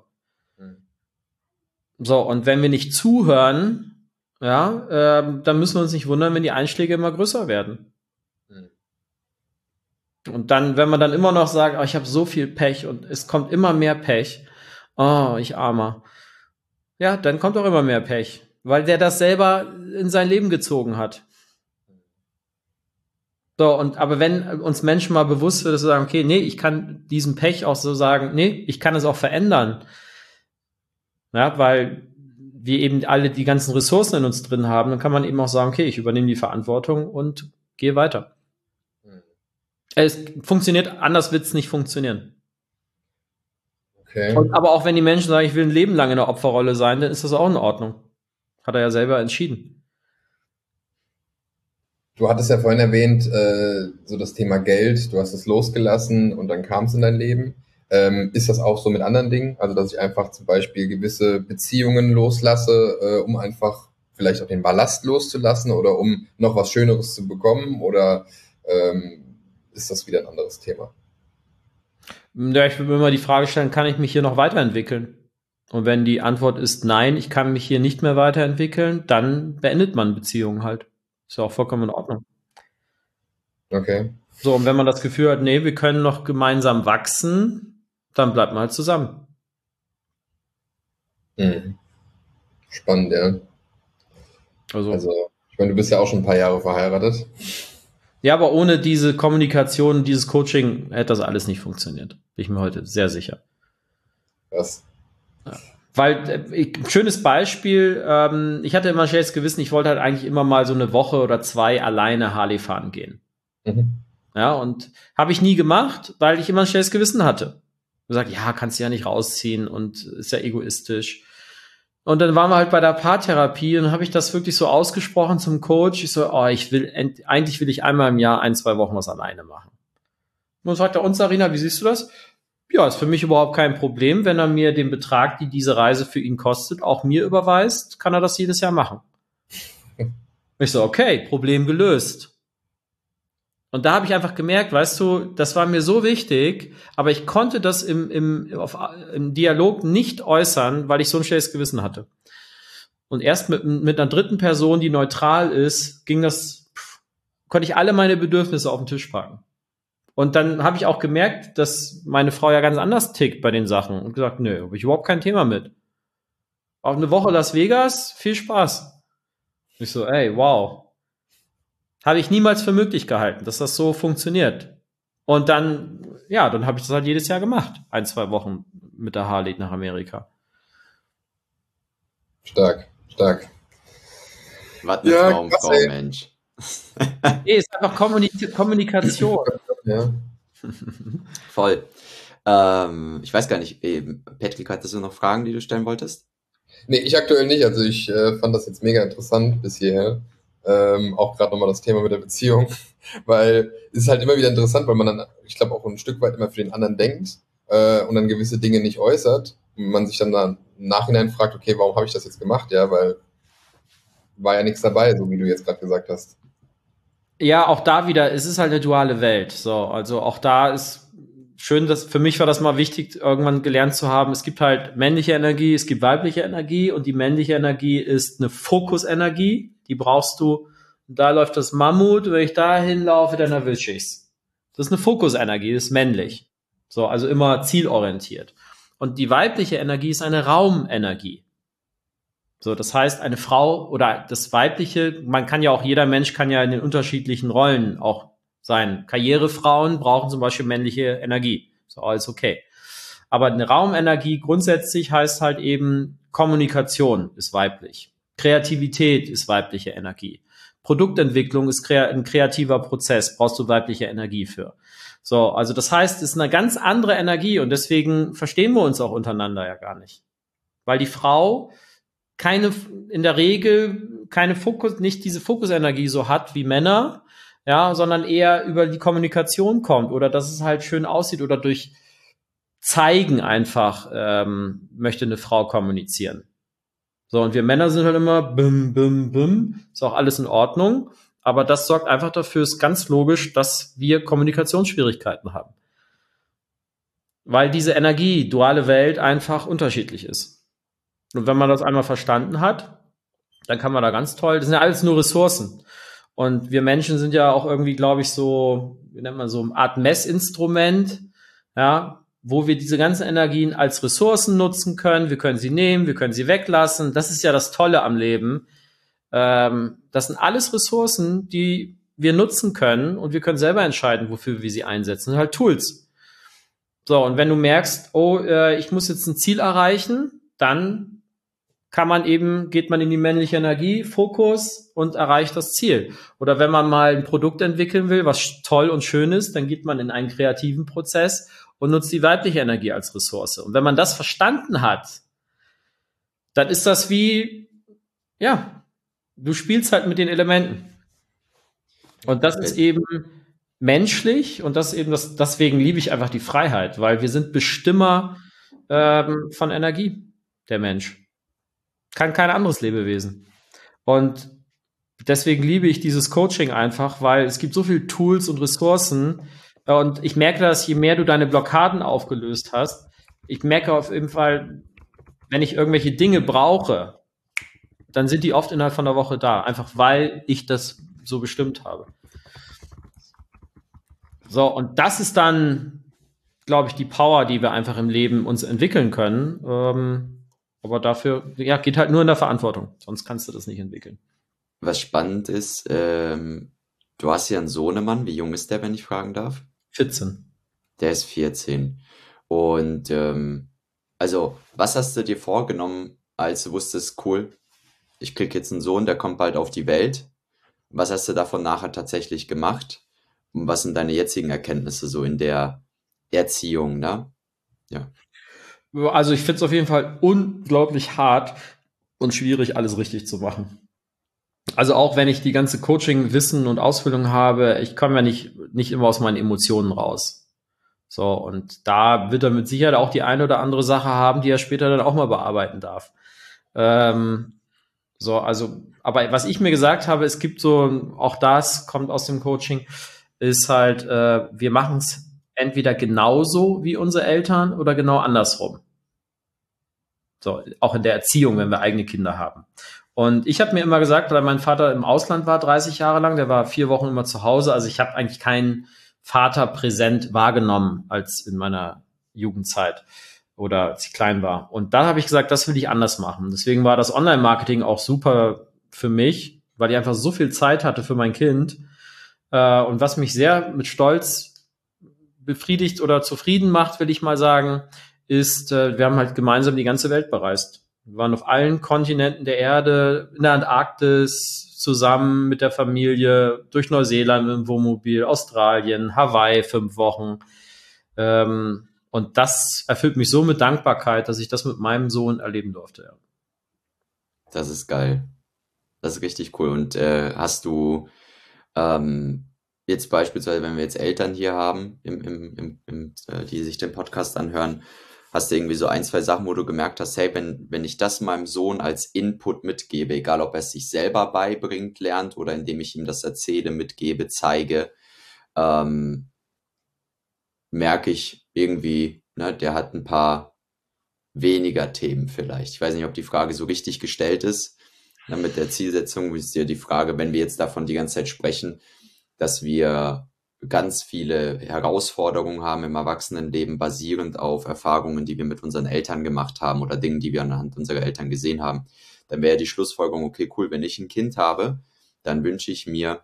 So, und wenn wir nicht zuhören, dann müssen wir uns nicht wundern, wenn die Einschläge immer größer werden. Und dann, wenn man dann immer noch sagt, oh, ich habe so viel Pech und es kommt immer mehr Pech, oh, ich Armer. Ja, dann kommt auch immer mehr Pech, weil der das selber in sein Leben gezogen hat. So, aber wenn uns Menschen mal bewusst wird, dass wir sagen, okay, nee, ich kann diesen Pech auch so sagen, nee, ich kann es auch verändern. Ja, weil wir eben alle die ganzen Ressourcen in uns drin haben, dann kann man eben auch sagen, okay, ich übernehme die Verantwortung und gehe weiter. Es funktioniert, anders wird es nicht funktionieren. Okay. Und, aber auch wenn die Menschen sagen, ich will ein Leben lang in der Opferrolle sein, dann ist das auch in Ordnung. Hat er ja selber entschieden. Du hattest ja vorhin erwähnt, so das Thema Geld, du hast es losgelassen und dann kam es in dein Leben. Ist das auch so mit anderen Dingen? Also, dass ich einfach zum Beispiel gewisse Beziehungen loslasse, um einfach vielleicht auch den Ballast loszulassen oder um noch was Schöneres zu bekommen? Oder ist das wieder ein anderes Thema? Ja, ich würde mir immer die Frage stellen, kann ich mich hier noch weiterentwickeln? Und wenn die Antwort ist nein, ich kann mich hier nicht mehr weiterentwickeln, dann beendet man Beziehungen halt. Ist ja auch vollkommen in Ordnung. Okay. So, und wenn man das Gefühl hat, nee, wir können noch gemeinsam wachsen, dann bleibt man halt zusammen. Spannend, ja. Also, ich meine, du bist ja auch schon ein paar Jahre verheiratet. Ja, aber ohne diese Kommunikation, dieses Coaching hätte das alles nicht funktioniert. Bin ich mir heute sehr sicher. Krass. Weil, schönes Beispiel, ich hatte immer ein schlechtes Gewissen, ich wollte halt eigentlich immer mal so eine Woche oder 2 alleine Harley fahren gehen. Ja, und habe ich nie gemacht, weil ich immer ein schlechtes Gewissen hatte. Gesagt, ja, kannst du ja nicht rausziehen und ist ja egoistisch. Und dann waren wir halt bei der Paartherapie und habe ich das wirklich so ausgesprochen zum Coach. Ich so, eigentlich will ich einmal im Jahr 1-2 Wochen was alleine machen. Und dann sagt er, und Sarina, wie siehst du das? Ja, ist für mich überhaupt kein Problem. Wenn er mir den Betrag, die diese Reise für ihn kostet, auch mir überweist, kann er das jedes Jahr machen. Ich so, okay, Problem gelöst. Und da habe ich einfach gemerkt, weißt du, das war mir so wichtig, aber ich konnte das im Dialog nicht äußern, weil ich so ein schlechtes Gewissen hatte. Und erst mit einer dritten Person, die neutral ist, konnte ich alle meine Bedürfnisse auf den Tisch packen. Und dann habe ich auch gemerkt, dass meine Frau ja ganz anders tickt bei den Sachen und gesagt, nö, habe ich überhaupt kein Thema mit. Auf eine Woche Las Vegas, viel Spaß. Ich so, ey, wow. Habe ich niemals für möglich gehalten, dass das so funktioniert. Und dann habe ich das halt jedes Jahr gemacht. 1-2 Wochen mit der Harley nach Amerika. Stark. Was eine Traumfrau, Mensch. Nee, ist einfach Kommunikation. Ja. Voll. Ich weiß gar nicht, Patrick, hattest du noch Fragen, die du stellen wolltest? Nee, ich aktuell nicht. Also ich fand das jetzt mega interessant bis hierher. Auch gerade nochmal das Thema mit der Beziehung, weil es ist halt immer wieder interessant, weil man dann, ich glaube, auch ein Stück weit immer für den anderen denkt und dann gewisse Dinge nicht äußert und man sich dann im Nachhinein fragt, okay, warum habe ich das jetzt gemacht? Ja, weil war ja nichts dabei, so wie du jetzt gerade gesagt hast. Ja, auch da wieder, es ist halt eine duale Welt. So, also auch da ist schön, für mich war das mal wichtig, irgendwann gelernt zu haben, es gibt halt männliche Energie, es gibt weibliche Energie und die männliche Energie ist eine Fokusenergie, die brauchst du, da läuft das Mammut, wenn ich da hinlaufe, dann erwische ich's. Das ist eine Fokusenergie, das ist männlich. So, also immer zielorientiert. Und die weibliche Energie ist eine Raumenergie. So, das heißt, eine Frau oder das Weibliche, jeder Mensch kann ja in den unterschiedlichen Rollen auch sein. Karrierefrauen brauchen zum Beispiel männliche Energie. So, alles okay. Aber eine Raumenergie grundsätzlich heißt halt eben, Kommunikation ist weiblich. Kreativität ist weibliche Energie. Produktentwicklung ist ein kreativer Prozess, brauchst du weibliche Energie für. So, also das heißt, es ist eine ganz andere Energie und deswegen verstehen wir uns auch untereinander ja gar nicht. Weil die Frau in der Regel nicht diese Fokusenergie so hat wie Männer, ja, sondern eher über die Kommunikation kommt oder dass es halt schön aussieht oder durch Zeigen einfach möchte eine Frau kommunizieren. So, und wir Männer sind halt immer bim, bim, bim, ist auch alles in Ordnung, aber das sorgt einfach dafür, ist ganz logisch, dass wir Kommunikationsschwierigkeiten haben. Weil diese Energie, duale Welt einfach unterschiedlich ist. Und wenn man das einmal verstanden hat, dann kann man da ganz toll, das sind ja alles nur Ressourcen. Und wir Menschen sind ja auch irgendwie, glaube ich, so, wie nennt man so, eine Art Messinstrument, ja, wo wir diese ganzen Energien als Ressourcen nutzen können. Wir können sie nehmen, wir können sie weglassen. Das ist ja das Tolle am Leben. Das sind alles Ressourcen, die wir nutzen können und wir können selber entscheiden, wofür wir sie einsetzen. Das sind halt Tools. So, und wenn du merkst, ich muss jetzt ein Ziel erreichen, dann geht man in die männliche Energie, Fokus und erreicht das Ziel. Oder wenn man mal ein Produkt entwickeln will, was toll und schön ist, dann geht man in einen kreativen Prozess und nutzt die weibliche Energie als Ressource. Und wenn man das verstanden hat, dann ist das wie, ja, du spielst halt mit den Elementen. Und das ist eben menschlich und das ist eben deswegen liebe ich einfach die Freiheit, weil wir sind Bestimmer von Energie, der Mensch. Kann kein anderes Lebewesen. Und deswegen liebe ich dieses Coaching einfach, weil es gibt so viele Tools und Ressourcen und ich merke das, je mehr du deine Blockaden aufgelöst hast, ich merke auf jeden Fall, wenn ich irgendwelche Dinge brauche, dann sind die oft innerhalb von einer Woche da, einfach weil ich das so bestimmt habe. So, und das ist dann, glaube ich, die Power, die wir einfach im Leben uns entwickeln können. Aber dafür, ja, geht halt nur in der Verantwortung. Sonst kannst du das nicht entwickeln. Was spannend ist, du hast ja einen Sohnemann. Wie jung ist der, wenn ich fragen darf? 14. Der ist 14. Und also, was hast du dir vorgenommen, als du wusstest, cool, ich krieg jetzt einen Sohn, der kommt bald auf die Welt. Was hast du davon nachher tatsächlich gemacht? Und was sind deine jetzigen Erkenntnisse so in der Erziehung, ne? Ja. Also ich finde es auf jeden Fall unglaublich hart und schwierig, alles richtig zu machen. Also auch wenn ich die ganze Coaching-Wissen und Ausbildung habe, ich komme ja nicht immer aus meinen Emotionen raus. So, und da wird er mit Sicherheit auch die eine oder andere Sache haben, die er später dann auch mal bearbeiten darf. Also, aber was ich mir gesagt habe, es gibt so, auch das kommt aus dem Coaching, ist halt, wir machen es entweder genauso wie unsere Eltern oder genau andersrum. So, auch in der Erziehung, wenn wir eigene Kinder haben. Und ich habe mir immer gesagt, weil mein Vater im Ausland war 30 Jahre lang, der war 4 Wochen immer zu Hause, also ich habe eigentlich keinen Vater präsent wahrgenommen als in meiner Jugendzeit oder als ich klein war. Und da habe ich gesagt, das will ich anders machen. Deswegen war das Online-Marketing auch super für mich, weil ich einfach so viel Zeit hatte für mein Kind. Und was mich sehr mit Stolz befriedigt oder zufrieden macht, will ich mal sagen, ist, wir haben halt gemeinsam die ganze Welt bereist. Wir waren auf allen Kontinenten der Erde, in der Antarktis, zusammen mit der Familie, durch Neuseeland im Wohnmobil, Australien, Hawaii 5 Wochen. Und das erfüllt mich so mit Dankbarkeit, dass ich das mit meinem Sohn erleben durfte. Ja. Das ist geil. Das ist richtig cool. Und hast du jetzt beispielsweise, wenn wir jetzt Eltern hier haben, die sich den Podcast anhören, hast du irgendwie so 1, 2 Sachen, wo du gemerkt hast, hey, wenn ich das meinem Sohn als Input mitgebe, egal ob er es sich selber beibringt, lernt oder indem ich ihm das erzähle, mitgebe, zeige, merke ich irgendwie, ne, der hat ein paar weniger Themen vielleicht. Ich weiß nicht, ob die Frage so richtig gestellt ist. Ne, mit der Zielsetzung ist ja die Frage, wenn wir jetzt davon die ganze Zeit sprechen, dass wir ganz viele Herausforderungen haben im Erwachsenenleben, basierend auf Erfahrungen, die wir mit unseren Eltern gemacht haben oder Dingen, die wir anhand unserer Eltern gesehen haben, dann wäre die Schlussfolgerung, okay, cool, wenn ich ein Kind habe, dann wünsche ich mir,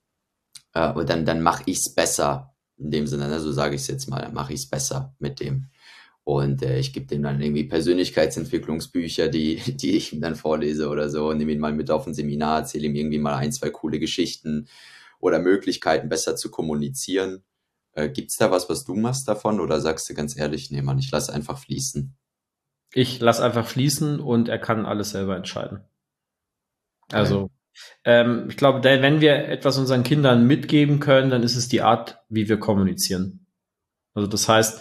dann mache ich es besser. In dem Sinne, ne, so sage ich es jetzt mal, dann mache ich es besser mit dem. Und ich gebe dem dann irgendwie Persönlichkeitsentwicklungsbücher, die ich ihm dann vorlese oder so, nehme ihn mal mit auf ein Seminar, erzähle ihm irgendwie mal 1, 2 coole Geschichten oder Möglichkeiten, besser zu kommunizieren. Gibt's da was du machst davon oder sagst du ganz ehrlich, nee Mann, ich lasse einfach fließen? Ich lasse einfach fließen und er kann alles selber entscheiden. Also ich glaube, wenn wir etwas unseren Kindern mitgeben können, dann ist es die Art, wie wir kommunizieren. Also das heißt,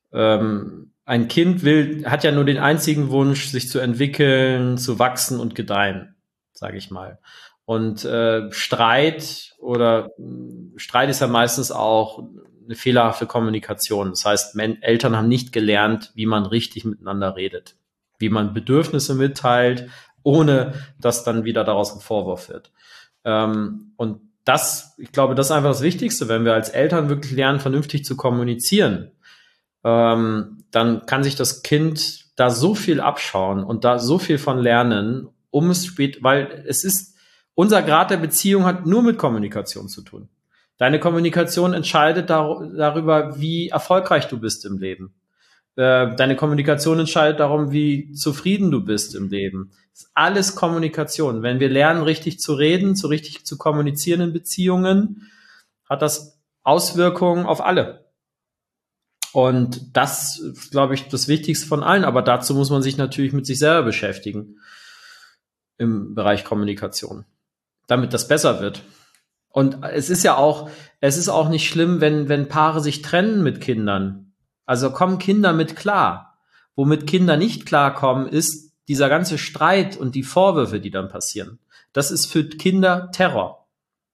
ein Kind hat ja nur den einzigen Wunsch, sich zu entwickeln, zu wachsen und gedeihen, sage ich mal. Und Streit ist ja meistens auch eine fehlerhafte Kommunikation. Das heißt, Eltern haben nicht gelernt, wie man richtig miteinander redet, wie man Bedürfnisse mitteilt, ohne dass dann wieder daraus ein Vorwurf wird. Und ich glaube, das ist einfach das Wichtigste, wenn wir als Eltern wirklich lernen, vernünftig zu kommunizieren, dann kann sich das Kind da so viel abschauen und da so viel von lernen, weil unser Grad der Beziehung hat nur mit Kommunikation zu tun. Deine Kommunikation entscheidet darüber, wie erfolgreich du bist im Leben. Deine Kommunikation entscheidet darum, wie zufrieden du bist im Leben. Das ist alles Kommunikation. Wenn wir lernen, richtig zu reden, richtig zu kommunizieren in Beziehungen, hat das Auswirkungen auf alle. Und das ist, glaube ich, das Wichtigste von allen. Aber dazu muss man sich natürlich mit sich selber beschäftigen im Bereich Kommunikation, damit das besser wird. Und es ist auch nicht schlimm, wenn Paare sich trennen mit Kindern. Also kommen Kinder mit klar. Womit Kinder nicht klarkommen, ist dieser ganze Streit und die Vorwürfe, die dann passieren. Das ist für Kinder Terror.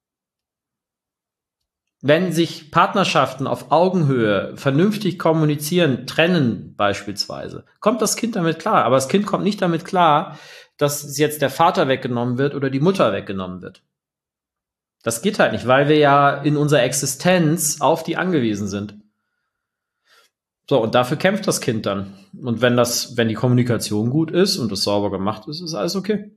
Wenn sich Partnerschaften auf Augenhöhe vernünftig kommunizieren, trennen beispielsweise, kommt das Kind damit klar. Aber das Kind kommt nicht damit klar, dass jetzt der Vater weggenommen wird oder die Mutter weggenommen wird. Das geht halt nicht, weil wir ja in unserer Existenz auf die angewiesen sind. So, und dafür kämpft das Kind dann. Und wenn die Kommunikation gut ist und das sauber gemacht ist, ist alles okay.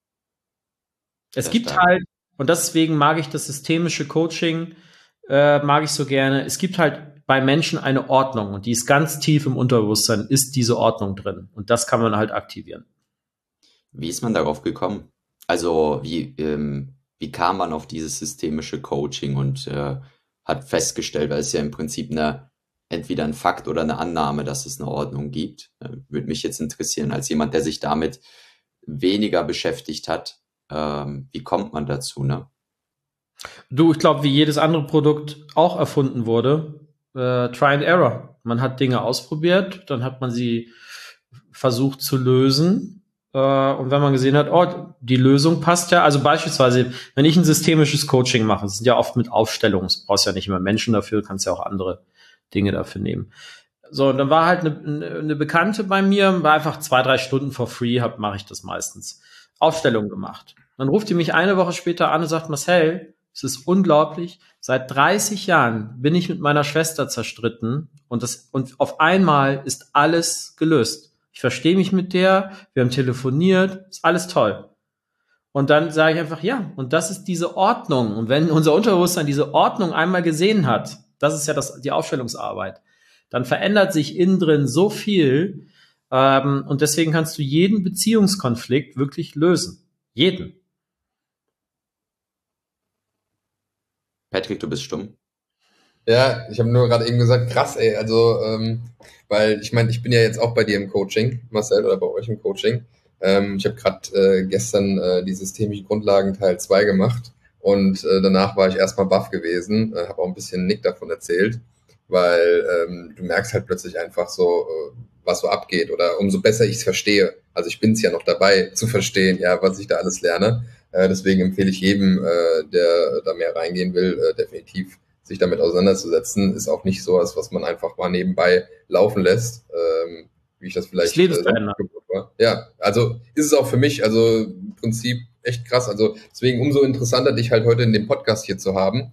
Es gibt halt, und deswegen mag ich das systemische Coaching, mag ich so gerne, es gibt halt bei Menschen eine Ordnung und die ist ganz tief im Unterbewusstsein, ist diese Ordnung drin. Und das kann man halt aktivieren. Wie ist man darauf gekommen? Also wie kam man auf dieses systemische Coaching und hat festgestellt, weil es ja im Prinzip entweder ein Fakt oder eine Annahme, dass es eine Ordnung gibt. Würde mich jetzt interessieren, als jemand, der sich damit weniger beschäftigt hat, wie kommt man dazu, ne? Du, ich glaube, wie jedes andere Produkt auch erfunden wurde, Try and Error. Man hat Dinge ausprobiert, dann hat man sie versucht zu lösen. Und wenn man gesehen hat, oh, die Lösung passt ja, also beispielsweise, wenn ich ein systemisches Coaching mache, das sind ja oft mit Aufstellungen, du brauchst ja nicht immer Menschen dafür, kannst ja auch andere Dinge dafür nehmen. So, und dann war halt eine Bekannte bei mir, war einfach 2-3 Stunden for free, mache ich das meistens. Aufstellung gemacht. Dann ruft die mich eine Woche später an und sagt, Marcel, es ist unglaublich, seit 30 Jahren bin ich mit meiner Schwester zerstritten und auf einmal ist alles gelöst. Ich verstehe mich mit der, wir haben telefoniert, ist alles toll. Und dann sage ich einfach, ja, und das ist diese Ordnung. Und wenn unser Unterbewusstsein diese Ordnung einmal gesehen hat, das ist ja die Aufstellungsarbeit, dann verändert sich innen drin so viel, und deswegen kannst du jeden Beziehungskonflikt wirklich lösen. Jeden. Patrick, du bist stumm. Ja, ich habe nur gerade eben gesagt, krass, ey, also, weil ich meine, ich bin ja jetzt auch bei dir im Coaching, Marcel, oder bei euch im Coaching. Ich habe gerade gestern die systemischen Grundlagen Teil 2 gemacht und danach war ich erstmal baff gewesen, habe auch ein bisschen Nick davon erzählt, weil du merkst halt plötzlich einfach so, was so abgeht oder umso besser ich es verstehe. Also ich bin es ja noch dabei zu verstehen, ja, was ich da alles lerne. Deswegen empfehle ich jedem, der da mehr reingehen will, definitiv sich damit auseinanderzusetzen. Ist auch nicht sowas, was man einfach mal nebenbei laufen lässt, wie ich das vielleicht war. Ja, also ist es auch für mich, also im Prinzip echt krass. Also deswegen umso interessanter, dich halt heute in dem Podcast hier zu haben,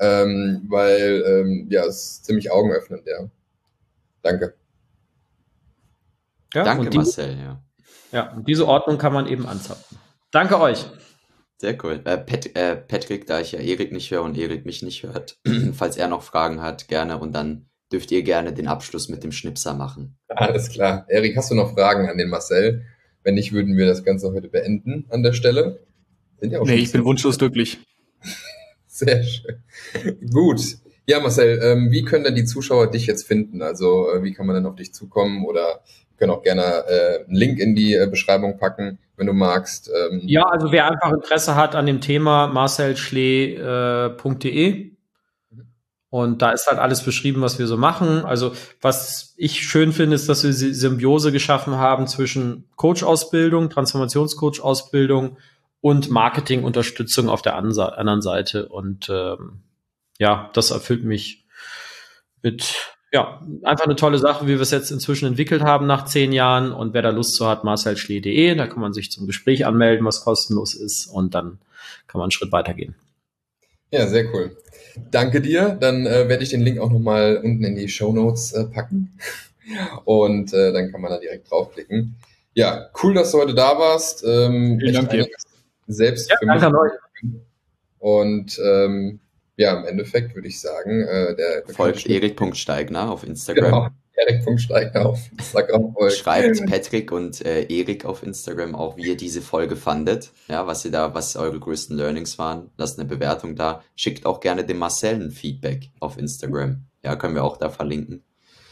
weil ja, es ist ziemlich augenöffnend, ja. Danke. Ja, Danke, Marcel, ja. Ja, und diese Ordnung kann man eben anzapfen. Danke euch. Sehr cool. Patrick, da ich ja Erik nicht höre und Erik mich nicht hört, falls er noch Fragen hat, gerne. Und dann dürft ihr gerne den Abschluss mit dem Schnipser machen. Alles klar. Erik, hast du noch Fragen an den Marcel? Wenn nicht, würden wir das Ganze heute beenden an der Stelle. Sind ja auch ich bin wunschlos glücklich. Sehr schön. Gut. Ja, Marcel, wie können denn die Zuschauer dich jetzt finden? Also wie kann man dann auf dich zukommen? Oder wir können auch gerne einen Link in die Beschreibung packen, wenn du magst. Ja, also wer einfach Interesse hat an dem Thema, marcelschlee.de. Und da ist halt alles beschrieben, was wir so machen. Also was ich schön finde, ist, dass wir die Symbiose geschaffen haben zwischen Coach-Ausbildung, Transformationscoach-Ausbildung und Marketing-Unterstützung auf der anderen Seite. Und ja, das erfüllt mich mit, ja, einfach eine tolle Sache, wie wir es jetzt inzwischen entwickelt haben nach 10 Jahren. Und wer da Lust zu hat, marcelschlee.de, da kann man sich zum Gespräch anmelden, was kostenlos ist. Und dann kann man einen Schritt weitergehen. Ja, sehr cool. Danke dir. Dann werde ich den Link auch nochmal unten in die Shownotes packen. Und dann kann man da direkt draufklicken. Ja, cool, dass du heute da warst. Vielen Dank dir. Selbst ja, für mich. Danke euch. Und ja, im Endeffekt würde ich sagen, der folgt Erik.Steigner auf Instagram. Genau, Erik.Steigner auf Instagram. Schreibt Patrick und Erik auf Instagram auch, wie ihr diese Folge fandet. Ja, was eure größten Learnings waren. Lasst eine Bewertung da. Schickt auch gerne dem Marcel ein Feedback auf Instagram. Ja, können wir auch da verlinken.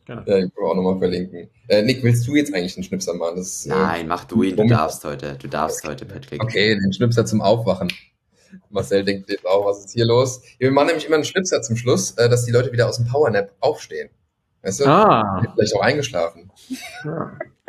Genau. Ja, ich will auch nochmal verlinken. Nick, willst du jetzt eigentlich einen Schnipsel machen? Nein, mach du ihn, du darfst heute, Patrick. Okay, den Schnipsel zum Aufwachen. Marcel denkt jetzt auch, was ist hier los? Wir machen nämlich immer einen Schnipsel zum Schluss, dass die Leute wieder aus dem Powernap aufstehen. Weißt du? Vielleicht auch eingeschlafen. Ja.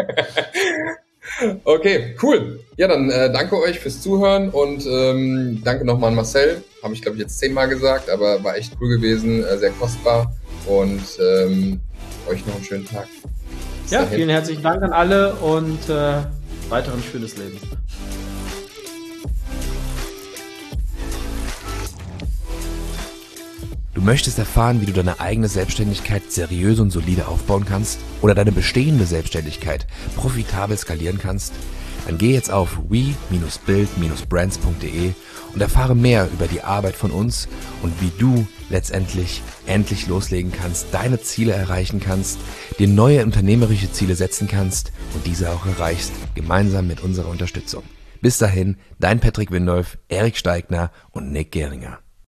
Okay, cool. Ja, dann danke euch fürs Zuhören und danke nochmal an Marcel. Habe ich, glaube ich, jetzt 10-mal gesagt, aber war echt cool gewesen, sehr kostbar. Und euch noch einen schönen Tag. Bis Ja, dahin. vielen herzlichen Dank an alle und weiteren schönes Leben. Du möchtest erfahren, wie du deine eigene Selbstständigkeit seriös und solide aufbauen kannst oder deine bestehende Selbstständigkeit profitabel skalieren kannst? Dann geh jetzt auf we-build-brands.de und erfahre mehr über die Arbeit von uns und wie du letztendlich endlich loslegen kannst, deine Ziele erreichen kannst, dir neue unternehmerische Ziele setzen kannst und diese auch erreichst, gemeinsam mit unserer Unterstützung. Bis dahin, dein Patrick Windolf, Erik Steigner und Nick Geringer.